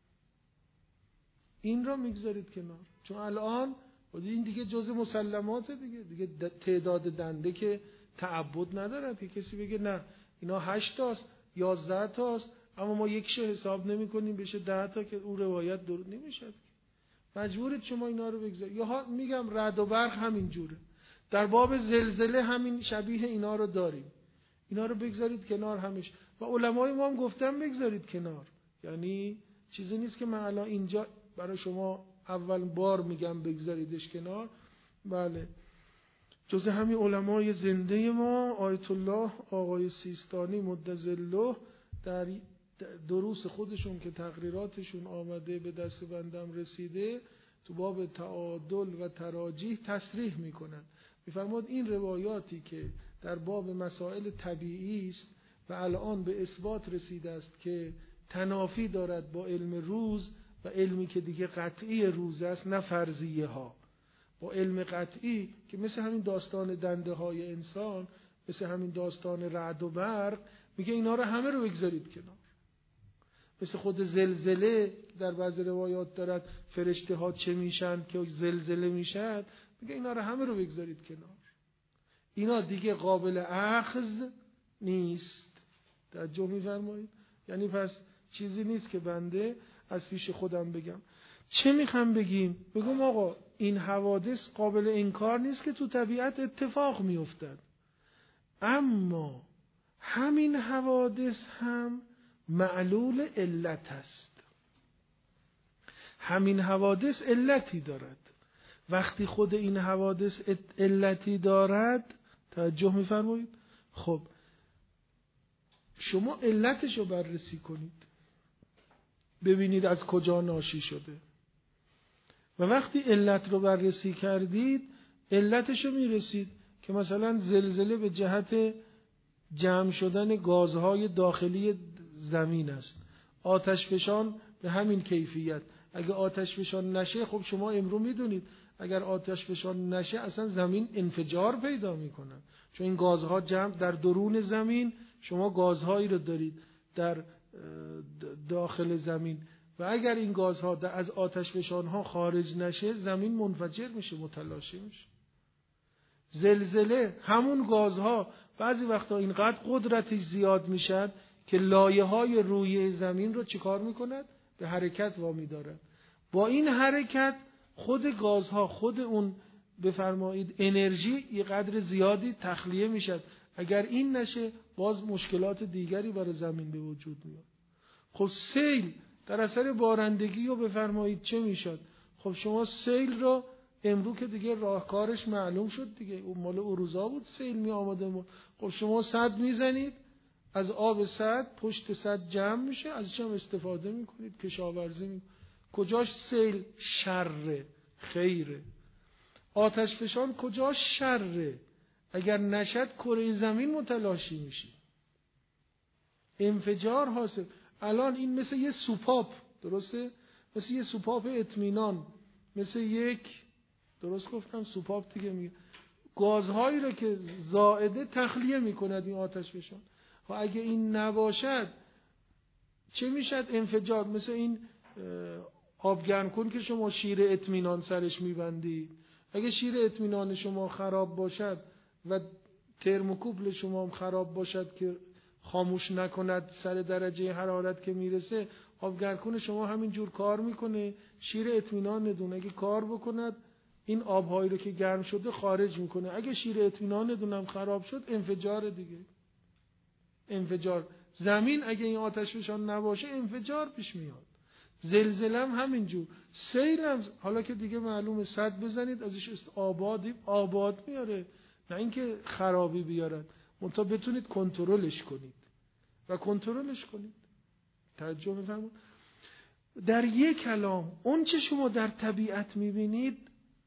این رو میگذارید کنار، چون الان این دیگه جزء مسلمات دیگه، دیگه تعداد دنده که تعبد ندارد که کسی بگه نه اینا هشت تاست یازده تاست اما ما یکشو حساب نمی کنیم بشه ده تا، که اون روایت درست نمیشد. مجبورید شما اینا رو بگذارید. یا میگم رعد و برق همین جوره، در باب زلزله همین شبیه اینا رو داریم، اینا رو بگذارید کنار همش. و علمای ما هم گفتن بگذارید کنار، یعنی چیزی نیست که من الان اینجا برای شما اول بار میگم بگذاریدش کنار. بله جز همین علمای زنده ما، آیت الله آقای سیستانی مدظله در دروس خودشون که تقریراتشون آمده به دست بندم رسیده، تو باب تعادل و تراجیح تصریح میکنند، میفرماد این روایاتی که در باب مسائل طبیعی است و الان به اثبات رسیده است که تنافی دارد با علم روز و علمی که دیگه قطعی روز است، نه فرضیه ها، با علم قطعی که مثل همین داستان دنده های انسان، مثل همین داستان رعد و برق، میگه اینا رو همه رو بگذارید کنار. مثل خود زلزله در بعض روایات دارد فرشته ها چه میشن که زلزله میشن، میگه اینا رو همه رو بگذارید کنار، اینا دیگه قابل اخذ نیست. توجه می‌فرمایید؟ یعنی پس چیزی نیست که بنده از پیش خودم بگم. چه میخوام بگیم؟ بگم آقا این حوادث قابل انکار نیست که تو طبیعت اتفاق میافتد، اما همین حوادث هم معلول علت است. همین حوادث علتی دارد. وقتی خود این حوادث علتی دارد، توجه می‌فرمایید، خب شما علتش رو بررسی کنید، ببینید از کجا ناشی شده و وقتی علت رو بررسی کردید علتش رو میرسید که مثلا زلزله به جهت جمع شدن گازهای داخلی زمین است، آتش فشان به همین کیفیت. اگه آتش فشان نشه، خب شما امرو میدونید اگر آتش فشان نشه اصلا زمین انفجار پیدا میکنه، چون این گازها جمع در درون زمین، شما گازهایی رو دارید در داخل زمین و اگر این گازها از آتش فشانها خارج نشه زمین منفجر میشه، متلاشی میشه. زلزله همون گازها بعضی وقتا اینقدر قدرتش زیاد میشد که لایه های روی زمین رو چیکار میکند؟ به حرکت وامی دارد. با این حرکت خود گازها، خود اون بفرمایید انرژی یه قدر زیادی تخلیه میشد. اگر این نشه باز مشکلات دیگری برای زمین به وجود میاد. خب سیل در اثر بارندگی رو بفرمایید چه میشد؟ خب شما سیل رو امرو که دیگه راهکارش معلوم شد دیگه، اون مال اروزا بود سیل می آمده. خب شما سد میزنید، از آب سد پشت سد جمع میشه، ازش هم استفاده میکنید، کشاورزی میکنید. کجاش سیل شره؟ خیره. آتش فشان کجاش شره؟ اگر نشد کره زمین متلاشی میشه، انفجار حاصل. الان این مثل یه سوپاپ، درسته؟ مثل یه سوپاپ اطمینان، مثل یک، درست گفتم سوپاپ دیگه، میگه گازهایی رو که زائده تخلیه میکند این آتش فشان. و اگه این نباشد چه میشد؟ انفجار. مثل این آبگرم کن که شما شیر اطمینان سرش میبندید، اگه شیر اطمینان شما خراب باشد و ترموکوپل شما هم خراب باشد که خاموش نکند سر درجه حرارت که میرسه، آبگرم کن شما همین جور کار میکنه، شیر اطمینان ندون اگه کار بکند این آبهایی رو که گرم شده خارج میکنه. اگه شیر اطمینان ندونم خراب شد انفجار دیگه، انفجار. زمین اگه این آتش فشان نباشه انفجار پیش میاد. زلزله هم همینجور. سیل هم حالا که دیگه معلومه سد بزنید ازش آبادی آباد میاره، نه اینکه خرابی بیارد، منتها بتونید کنترلش کنید و کنترلش کنید. توجه بفرمایید. در یک کلام اون چه شما در طبیعت میبینید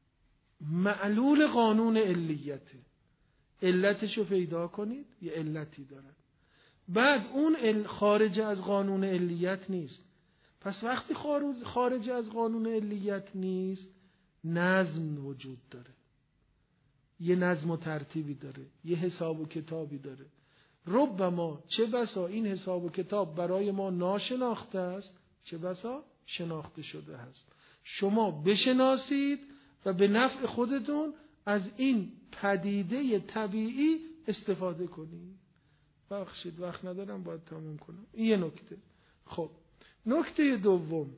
معلول قانون علیته. علتشو پیدا کنید، یه علتی دارد. بعد اون خارج از قانون علیت نیست. پس وقتی خارج از قانون علیت نیست، نظم وجود داره، یه نظم و ترتیبی داره، یه حساب و کتابی داره. ربما چه بسا این حساب و کتاب برای ما ناشناخته است، چه بسا شناخته شده است. شما بشناسید و به نفع خودتون از این پدیده طبیعی استفاده کنید. بخشید وقت ندارم باید تموم کنم. این یه نکته. خب نکته دوم،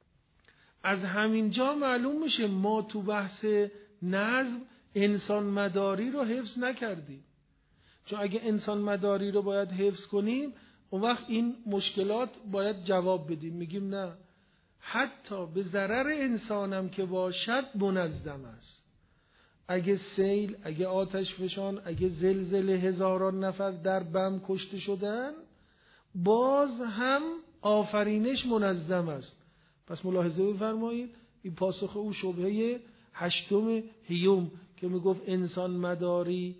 از همین جا معلوم میشه ما تو بحث نظم انسان مداری رو حفظ نکردیم. چون اگه انسان مداری رو باید حفظ کنیم اون وقت این مشکلات باید جواب بدیم. میگیم نه، حتی به ضرر انسانم که باشد منظم است. اگه سیل، اگه آتش فشان، اگه زلزله هزاران نفر در بم کشته شدن، باز هم آفرینش منظم است. پس ملاحظه بفرمایید این پاسخ او شبهه هشتم هیوم که میگفت انسان مداری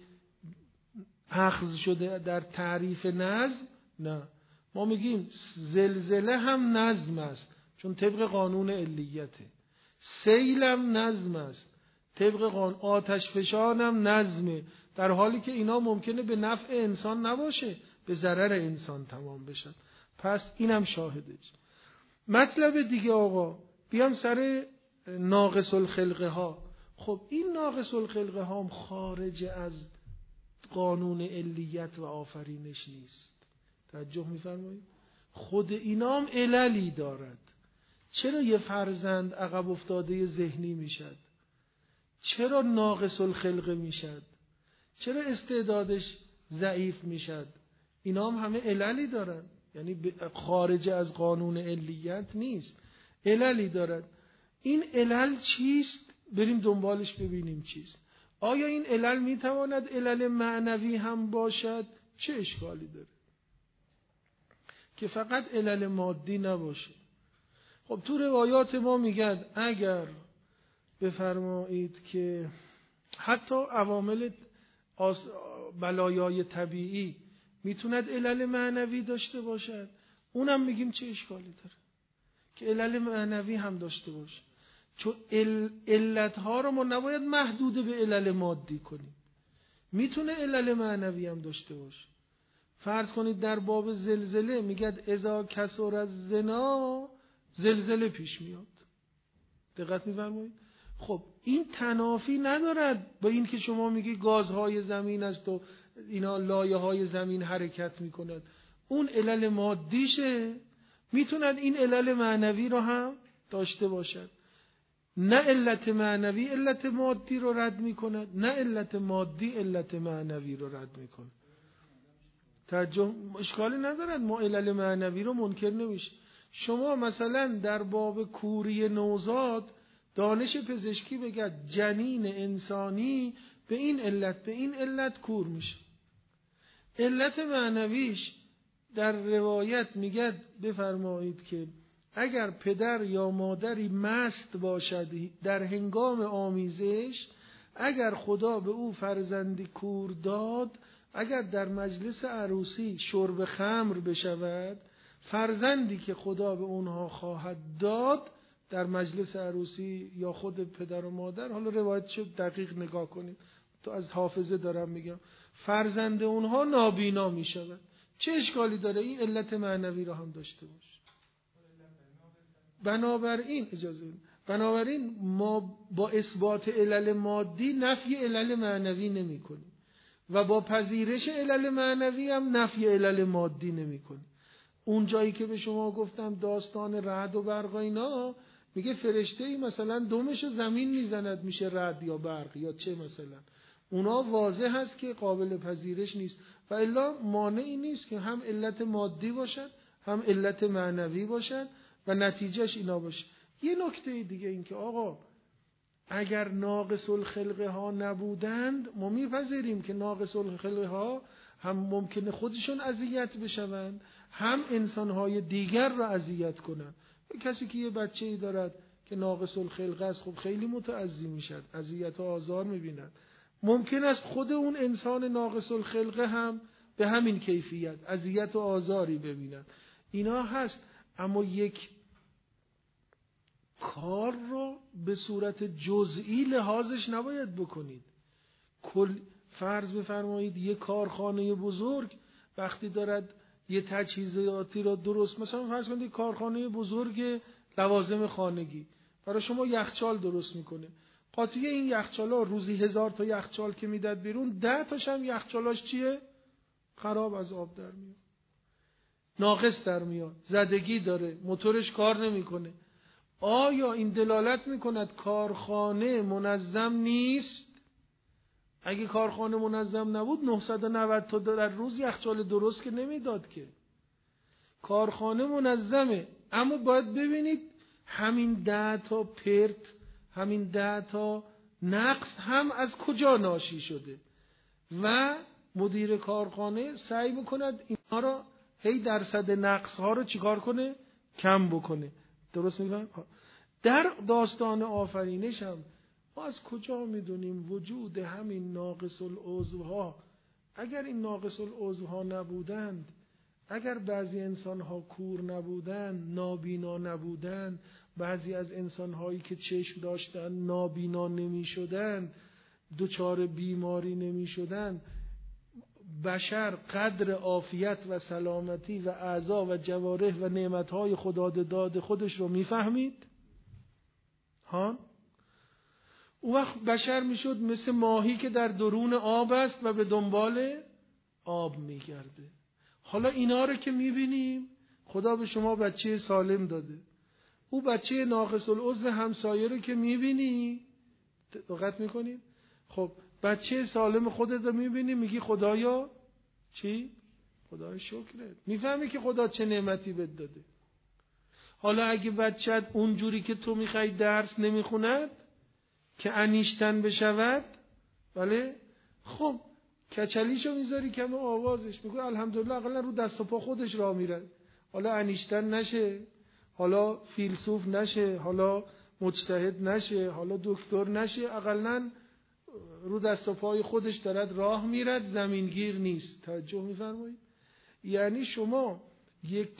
اخذ شده در تعریف نظم. نه، ما میگیم زلزله هم نظم است چون طبق قانون علیته، سیل هم نظم است طبق قانون، آتش فشان هم نظمه، در حالی که اینا ممکنه به نفع انسان نباشه، به ضرر انسان تمام بشن. پس اینم شاهدش. مطلب دیگه آقا، بیام سر ناقص الخلقه ها. خب این ناقص الخلقه ها هم خارج از قانون علیت و آفرینش نیست. توجه می‌فرمایید؟ خود اینا هم عللی دارد. چرا یه فرزند عقب افتاده ذهنی میشد؟ چرا ناقص الخلقه میشد؟ چرا استعدادش ضعیف میشد؟ اینا هم همه عللی دارد، یعنی خارج از قانون علیت نیست، عللی دارد. این علل چیست؟ بریم دنبالش ببینیم چیست. آیا این علل میتواند علل معنوی هم باشد؟ چه اشکالی داره که فقط علل مادی نباشه؟ خب تو روایات ما میگن اگر بفرمایید که حتی عوامل بلایای طبیعی میتوند علل معنوی داشته باشد، اونم میگیم چه اشکالی داره که علل معنوی هم داشته باشه، چون علتها رو ما نباید محدود به علل مادی کنیم، میتونه علل معنوی هم داشته باشه. فرض کنید در باب زلزله میگد اذا کثر الزنا زلزله پیش میاد. دقت می‌فرمایید؟ خب این تنافی ندارد با این که شما میگی گازهای زمین است و اینا لایه‌های زمین حرکت میکند. اون علل مادیشه، میتوند این علل معنوی رو هم داشته باشد. نه علت معنوی علت مادی رو رد میکند، نه علت مادی علت معنوی رو رد میکند. ترجمه اشکالی ندارد، ما علل معنوی رو منکر نمیشه. شما مثلا در باب کوری نوزاد دانش پزشکی بگد جنین انسانی به این علت به این علت کور میشه. علت معنویش در روایت میگد بفرمایید که اگر پدر یا مادری مست باشد در هنگام آمیزش، اگر خدا به او فرزندی کور داد، اگر در مجلس عروسی شرب خمر بشود، فرزندی که خدا به اونها خواهد داد در مجلس عروسی یا خود پدر و مادر، حالا روایتشو دقیق نگاه کنید، تو از حافظه دارم میگم، فرزند اونها نابینا میشود. چه اشکالی داره این علت معنوی رو هم داشته باشه؟ بنابراین اجازه بدید، بنابراین ما با اثبات علل مادی نفی علل معنوی نمی کنیم و با پذیرش علل معنوی هم نفی علل مادی نمی کنیم. اون جایی که به شما گفتم داستان رعد و برق اینا، میگه فرشته‌ای مثلا دمشو زمین میزند میشه رعد یا برق یا چه مثلا، اونا واضح هست که قابل پذیرش نیست و الا مانعی نیست که هم علت مادی باشد هم علت معنوی باشد و نتیجهش اینا باشه. یه نکته دیگه این که آقا اگر ناقص الخلقه ها نبودند، ما میپذیریم که ناقص الخلقه ها هم ممکنه خودشون اذیت بشوند هم انسانهای دیگر را اذیت کنند. کسی که یه بچه‌ای دارد که ناقص الخلقه است، خب خیلی متعذی میشد، اذیت و آزار میبیند. ممکن است خود اون انسان ناقص الخلقه هم به همین کیفیت اذیت و آزاری ببیند. اینا هست، اما یک کار رو به صورت جزئی لحاظش نباید بکنید. کل فرض بفرمایید یک کارخانه بزرگ وقتی دارد یه تجهیزاتی رو درست، مثلا فرض کنید کارخانه بزرگ لوازم خانگی برای شما یخچال درست میکنه، قاطی این یخچالا روزی هزار تا یخچال که میداد بیرون، ده تاش هم یخچالاش چیه؟ خراب، از آب در میاد، ناقص در میاد، زدگی داره، موتورش کار نمیکنه. آیا این دلالت میکند کارخانه منظم نیست؟ اگه کارخانه منظم نبود نهصد و نود تا در روز یخچال درست که نمیداد که. کارخانه منظمه، اما باید ببینید همین ده تا پرت، همین ده تا نقص هم از کجا ناشی شده و مدیر کارخانه سعی میکند اینا را هی درصد نقص ها رو چیکار کنه؟ کم بکنه. درست میگم؟ در داستان آفرینش هم ما از کجا میدونیم وجود همین ناقص العضوها؟ اگر این ناقص العضوها نبودند، اگر بعضی انسانها کور نبودند، نابینا نبودند، بعضی از انسانهایی که چشم داشتند نابینا نمی شدند، دچار بیماری نمی شدند، بشر قدر عافیت و سلامتی و اعضا و جوارح و نعمتهای خدا داد خودش رو میفهمید؟ ها؟ اون وقت بشر میشد مثل ماهی که در درون آب است و به دنبال آب میگرده. حالا اینا رو که میبینیم، خدا به شما بچه سالم داده، او بچه ناقص العضو همسایه رو که میبینی دقت میکنید، خب بچه سالم خودت رو میبینی میگی خدایا چی؟ خدای شکرت. میفهمی که خدا چه نعمتی بهت داده. حالا اگه بچت اونجوری که تو میخوای درس نمیخوند که انیشتن بشود، بله، خب کچلیشو میذاری کم آوازش، میگه الحمدلله اقلا رو دست و پا خودش راه میره. حالا انیشتن نشه، حالا فیلسوف نشه، حالا مجتهد نشه، حالا دکتر نشه، اقلا رو دست و پای خودش دارد راه میرد، زمینگیر نیست. توجه میفرمایید؟ یعنی شما یک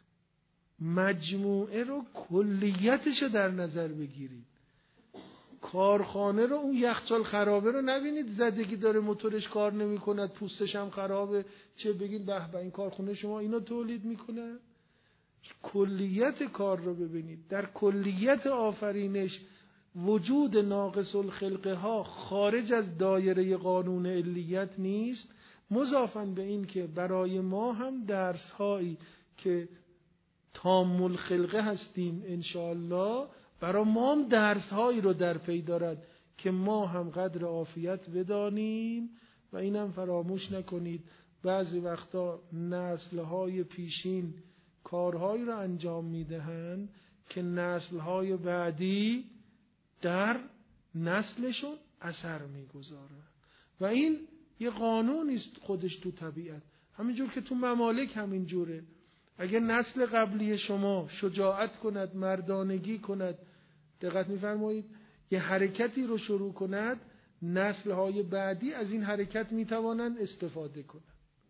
مجموعه رو کلیتش رو در نظر بگیرید. کارخانه رو، اون یخچال خرابه رو نبینید زدگی داره، موتورش کار نمی کند، پوستش هم خرابه، چه بگید به به این کارخانه شما اینو تولید میکنه. کلیت کار رو ببینید. در کلیت آفرینش وجود ناقص الخلقه ها خارج از دایره قانون علیت نیست، مضافاً به این که برای ما هم درس هایی که تام الخلقه هستیم انشاءالله، برای ما هم درس هایی رو در پی دارد که ما هم قدر عافیت بدانیم. و اینم فراموش نکنید بعضی وقتا نسل های پیشین کارهایی رو انجام میدهند که نسل های بعدی در نسلشون اثر میگذاره. و این یه قانونی است خودش تو طبیعت، همینجور که تو ممالک همینجوره. اگه نسل قبلی شما شجاعت کند، مردانگی کند، دقت میفرمایید، یه حرکتی رو شروع کند، نسل‌های بعدی از این حرکت میتوانند استفاده کنند.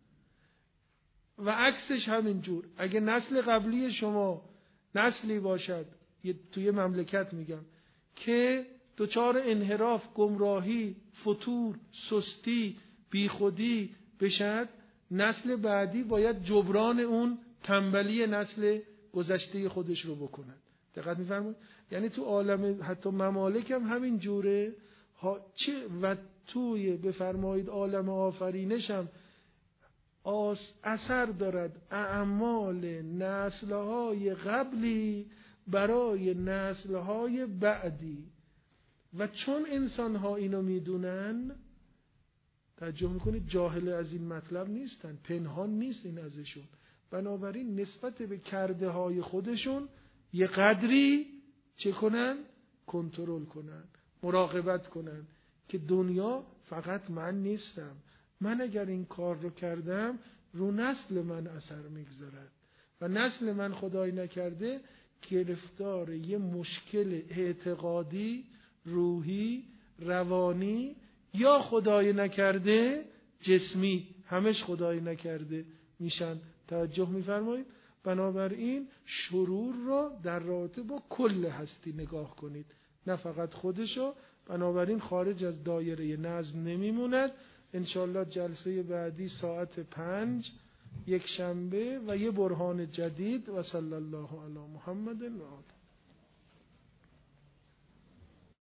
و عکسش همینجور، اگه نسل قبلی شما نسلی باشد، توی مملکت میگم، که دچار انحراف، گمراهی، فتور، سستی، بیخودی بشد، نسل بعدی باید جبران اون تنبلی نسل گذشته خودش رو بکند. دقت می‌فرمایید؟ یعنی تو عالم حتی ممالک هم همین جوره ها، چه و توی بفرمایید عالم آفرینش هم اثر دارد اعمال نسل‌های قبلی برای نسل‌های بعدی. و چون انسان‌ها اینو میدونن، توجه میکنید، جاهل از این مطلب نیستن، پنهان نیست این ازشون، بنابراین نسبت به کرده های خودشون یه قدری چه کنن؟ کنترل کنن، مراقبت کنن که دنیا فقط من نیستم، من اگر این کار رو کردم رو نسل من اثر میگذارد و نسل من خدای نکرده گرفتار یه مشکل اعتقادی، روحی، روانی یا خدای نکرده جسمی، همش خدای نکرده میشن. توجه میفرمایید؟ بنابراین شرور رو در رابطه با کل هستی نگاه کنید، نه فقط خودشو. بنابراین خارج از دایره نظم نمیموند. انشالله جلسه بعدی ساعت پنج یک شنبه و یه برهان جدید. و صلی الله علی محمد و آله.